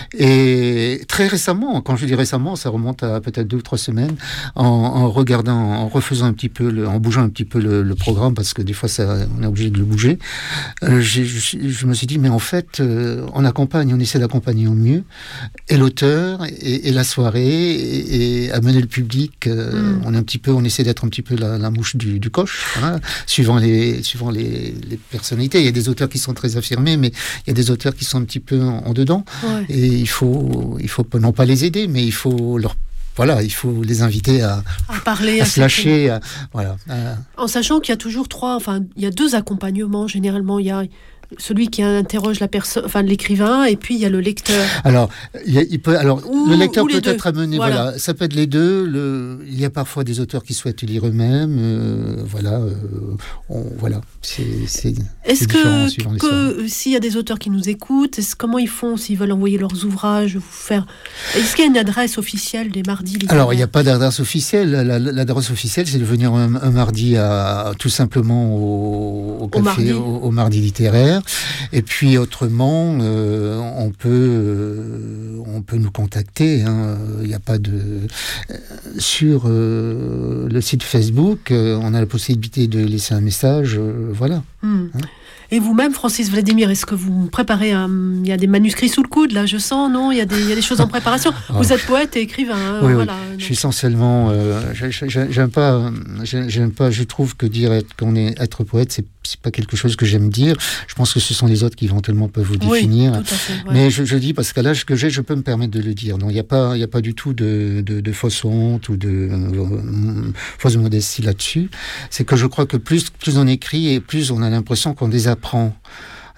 Speaker 3: Et très récemment, quand je dis récemment, ça remonte à peut-être deux ou trois semaines, en, en regardant, en refaisant un petit peu, le, en bougeant un petit peu le, le programme, parce que des fois, ça, on est obligé de le bouger, euh, j'ai, je, je me suis dit, mais en fait, euh, on accompagne, on essaie d'accompagner au mieux, et l'auteur, et, et la soirée, et, et amener le public, euh, mm. on est un petit peu, on essaie d'être un petit peu la, la mouche du, du coche, hein, suivant les, suivant les, les personnalités. Il y a des auteurs qui sont très affirmés, mais il y a des auteurs qui sont un petit peu en dedans, ouais. Et il faut, il faut non pas les aider, mais il faut leur, voilà, il faut les inviter à,
Speaker 1: à parler,
Speaker 3: à,
Speaker 1: à
Speaker 3: se lâcher, à, voilà. À...
Speaker 1: En sachant qu'il y a toujours trois, enfin, il y a deux accompagnements généralement. Il y a celui qui interroge la personne, enfin l'écrivain, et puis il y a le lecteur.
Speaker 3: Alors, il, y a, il peut, alors
Speaker 1: ou,
Speaker 3: le lecteur peut
Speaker 1: deux.
Speaker 3: être amené, voilà. voilà, ça peut être les deux. Le, il y a parfois des auteurs qui souhaitent lire eux-mêmes, euh, voilà, euh, on, voilà. C'est, c'est,
Speaker 1: est-ce
Speaker 3: c'est
Speaker 1: que, que s'il y a des auteurs qui nous écoutent, est-ce, comment ils font s'ils veulent envoyer leurs ouvrages, vous faire, est-ce qu'il y a une adresse officielle des mardis littéraires?
Speaker 3: Alors, il n'y a pas d'adresse officielle. La, la, l'adresse officielle, c'est de venir un, un mardi à, tout simplement au, au café, au mardi. Au, au mardi littéraire. Et puis autrement, euh, on peut, euh, on peut nous contacter. Il hein. n'y a pas de euh, sur euh, le site Facebook, euh, on a la possibilité de laisser un message. Euh, voilà.
Speaker 1: Mmh. Hein. Et vous-même, Francis Vladimir, est-ce que vous préparez un... Il y a des manuscrits sous le coude, là, je sens, non? Il y a des, il y a des choses en préparation. Vous êtes poète et écrivain. Hein,
Speaker 3: oui,
Speaker 1: voilà,
Speaker 3: oui. Je suis essentiellement... Euh, j'aime pas, j'aime pas... Je trouve que dire être, qu'on est être poète, c'est, c'est pas quelque chose que j'aime dire. Je pense que ce sont les autres qui éventuellement peuvent vous définir.
Speaker 1: Oui, tout à fait, ouais.
Speaker 3: Mais je, je dis, parce qu'à l'âge que j'ai, je peux me permettre de le dire. Donc, il n'y a pas, il n'y a pas du tout de, de, de fausse honte ou de euh, fausse modestie là-dessus. C'est que je crois que plus, plus on écrit et plus on a l'impression qu'on désapprend.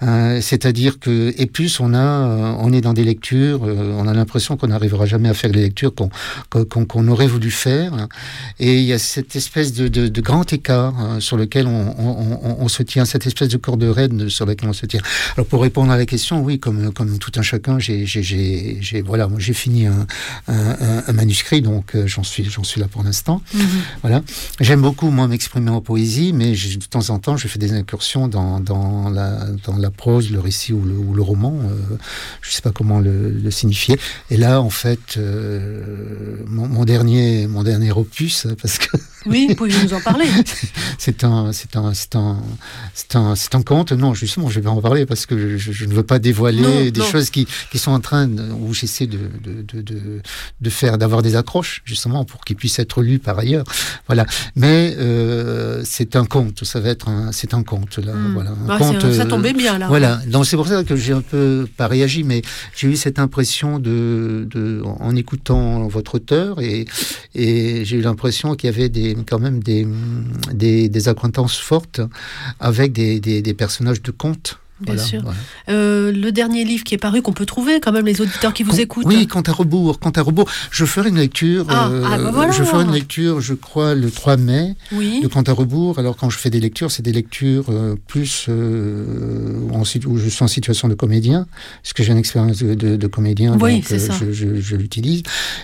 Speaker 3: Euh, c'est-à-dire que, et plus on a, euh, on est dans des lectures, euh, on a l'impression qu'on n'arrivera jamais à faire les lectures qu'on, qu'on, qu'on aurait voulu faire. Et il y a cette espèce de, de, de grand écart hein, sur lequel on, on, on, on se tient, cette espèce de corde raide sur laquelle on se tient. Alors pour répondre à la question, oui, comme, comme tout un chacun, j'ai, j'ai, j'ai, j'ai voilà, moi j'ai fini un, un, un manuscrit, donc euh, j'en suis, j'en suis là pour l'instant. Mm-hmm. Voilà. J'aime beaucoup moi m'exprimer en poésie, mais je, de temps en temps, je fais des incursions dans, dans la, dans la prose, le récit ou le, ou le roman. Euh, je sais pas comment le, le signifier. Et là, en fait, euh, mon, mon dernier, mon dernier opus, parce que
Speaker 1: oui, pouvez-vous nous en parler?
Speaker 3: C'est un, c'est un, c'est un, c'est un, c'est un conte. Non, justement, je vais pas en parler parce que je, je ne veux pas dévoiler non, des non. choses qui, qui sont en train de, où j'essaie de, de, de, de, de faire, d'avoir des accroches, justement, pour qu'ils puissent être lus par ailleurs. Voilà. Mais euh, c'est un conte. Ça va être un, c'est un conte là. Mmh. Voilà. Un
Speaker 1: ah,
Speaker 3: conte.
Speaker 1: Un, ça tombait bien là.
Speaker 3: Voilà. Donc c'est pour ça que j'ai un peu pas réagi, mais j'ai eu cette impression de, de en écoutant votre auteur et et j'ai eu l'impression qu'il y avait des quand même des, des, des acquaintances fortes avec des, des, des personnages de contes.
Speaker 1: Bien
Speaker 3: voilà,
Speaker 1: sûr.
Speaker 3: Voilà.
Speaker 1: Euh, le dernier livre qui est paru, qu'on peut trouver quand même, les auditeurs qui vous
Speaker 3: Con,
Speaker 1: écoutent.
Speaker 3: Oui, Compte à rebours. Compte à rebours. Je ferai une lecture.
Speaker 1: Ah,
Speaker 3: euh,
Speaker 1: ah bah voilà.
Speaker 3: Je ferai une lecture, je crois, le trois mai
Speaker 1: oui.
Speaker 3: de Compte à rebours. Alors quand je fais des lectures, c'est des lectures euh, plus euh, en, où je suis en situation de comédien, parce que j'ai une expérience de, de, de comédien,
Speaker 1: oui,
Speaker 3: donc
Speaker 1: c'est
Speaker 3: euh,
Speaker 1: ça.
Speaker 3: je, je, je l'utilise.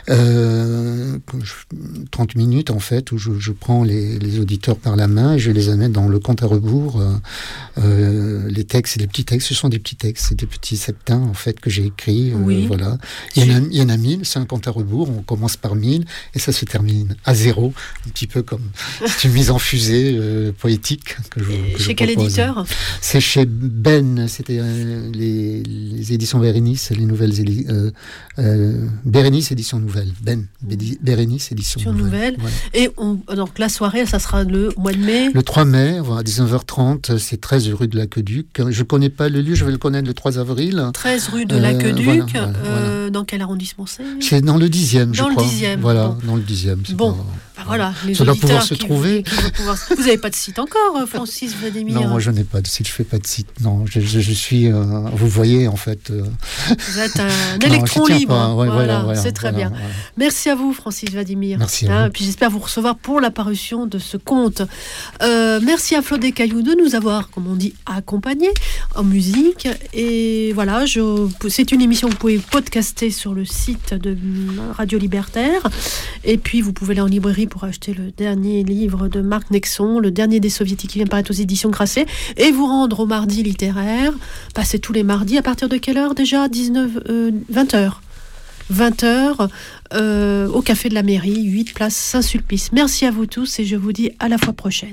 Speaker 3: Euh, trente minutes en fait, où je, je prends les, les auditeurs par la main et je les amène dans le Compte à rebours. Euh, euh, les textes, les petits textes, ce sont des petits textes, c'est des petits septins en fait que j'ai écrits. Euh,
Speaker 1: oui.
Speaker 3: Voilà. Il y, en a, il y en a mille, c'est un compte à rebours. On commence par mille et ça se termine à zéro, un petit peu comme c'est une mise en fusée euh, poétique que je. Que
Speaker 1: chez
Speaker 3: je
Speaker 1: quel
Speaker 3: propose.
Speaker 1: éditeur?
Speaker 3: C'est chez Ben. C'était euh, les, les éditions Bérénice, les nouvelles éli- euh, euh, Bérénice édition nouvelle. Ben Bérénice édition
Speaker 1: Sur
Speaker 3: nouvelle.
Speaker 1: nouvelle. Voilà. Et on, donc la soirée, ça sera le mois de mai.
Speaker 3: Le trois mai, voilà, à dix-neuf heures trente, c'est treize rue de l'Aqueduc. Je connais pas le lieu, je vais le connaître le trois avril.
Speaker 1: treize rue de l'Aqueduc. Euh, voilà, voilà,
Speaker 3: euh,
Speaker 1: voilà. Dans quel arrondissement c'est?
Speaker 3: C'est dans le dixième, je
Speaker 1: dans
Speaker 3: crois.
Speaker 1: Dans le dixième.
Speaker 3: Voilà,
Speaker 1: bon.
Speaker 3: dans le dixième.
Speaker 1: Bon,
Speaker 3: pas...
Speaker 1: bah voilà. Les
Speaker 3: ça doit pouvoir se
Speaker 1: qui,
Speaker 3: trouver.
Speaker 1: Qui, qui pouvoir... Vous n'avez pas de site encore, Francis Vladimir?
Speaker 3: Non, moi je n'ai pas de site, je fais pas de site. Non, je, je, je suis. Euh, vous voyez en fait. Euh...
Speaker 1: Vous êtes un électron
Speaker 3: non,
Speaker 1: libre.
Speaker 3: Ouais,
Speaker 1: voilà,
Speaker 3: voilà, voilà,
Speaker 1: c'est très
Speaker 3: voilà,
Speaker 1: bien.
Speaker 3: Voilà.
Speaker 1: Merci à vous, Francis Vladimir.
Speaker 3: Merci à
Speaker 1: hein,
Speaker 3: vous.
Speaker 1: Puis j'espère vous recevoir pour la parution de ce conte. Euh, merci à Flo Descailloux de nous avoir, comme on dit, accompagnés en musique. Et voilà, je, c'est une émission que vous pouvez podcaster sur le site de Radio Libertaire. Et puis vous pouvez aller en librairie pour acheter le dernier livre de Marc Nexon, le dernier des soviétiques qui vient paraître aux éditions Grasset, et vous rendre au mardi littéraire. Passez tous les mardis. À partir de quelle heure déjà? dix-neuf, euh, vingt heures. vingt heures euh, au Café de la Mairie, huit place Saint-Sulpice. Merci à vous tous et je vous dis à la fois prochaine.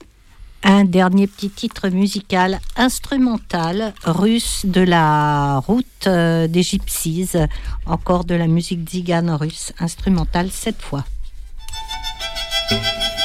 Speaker 4: Un dernier petit titre musical instrumental russe de la route euh, des Gypsies, encore de la musique tzigane russe instrumentale cette fois.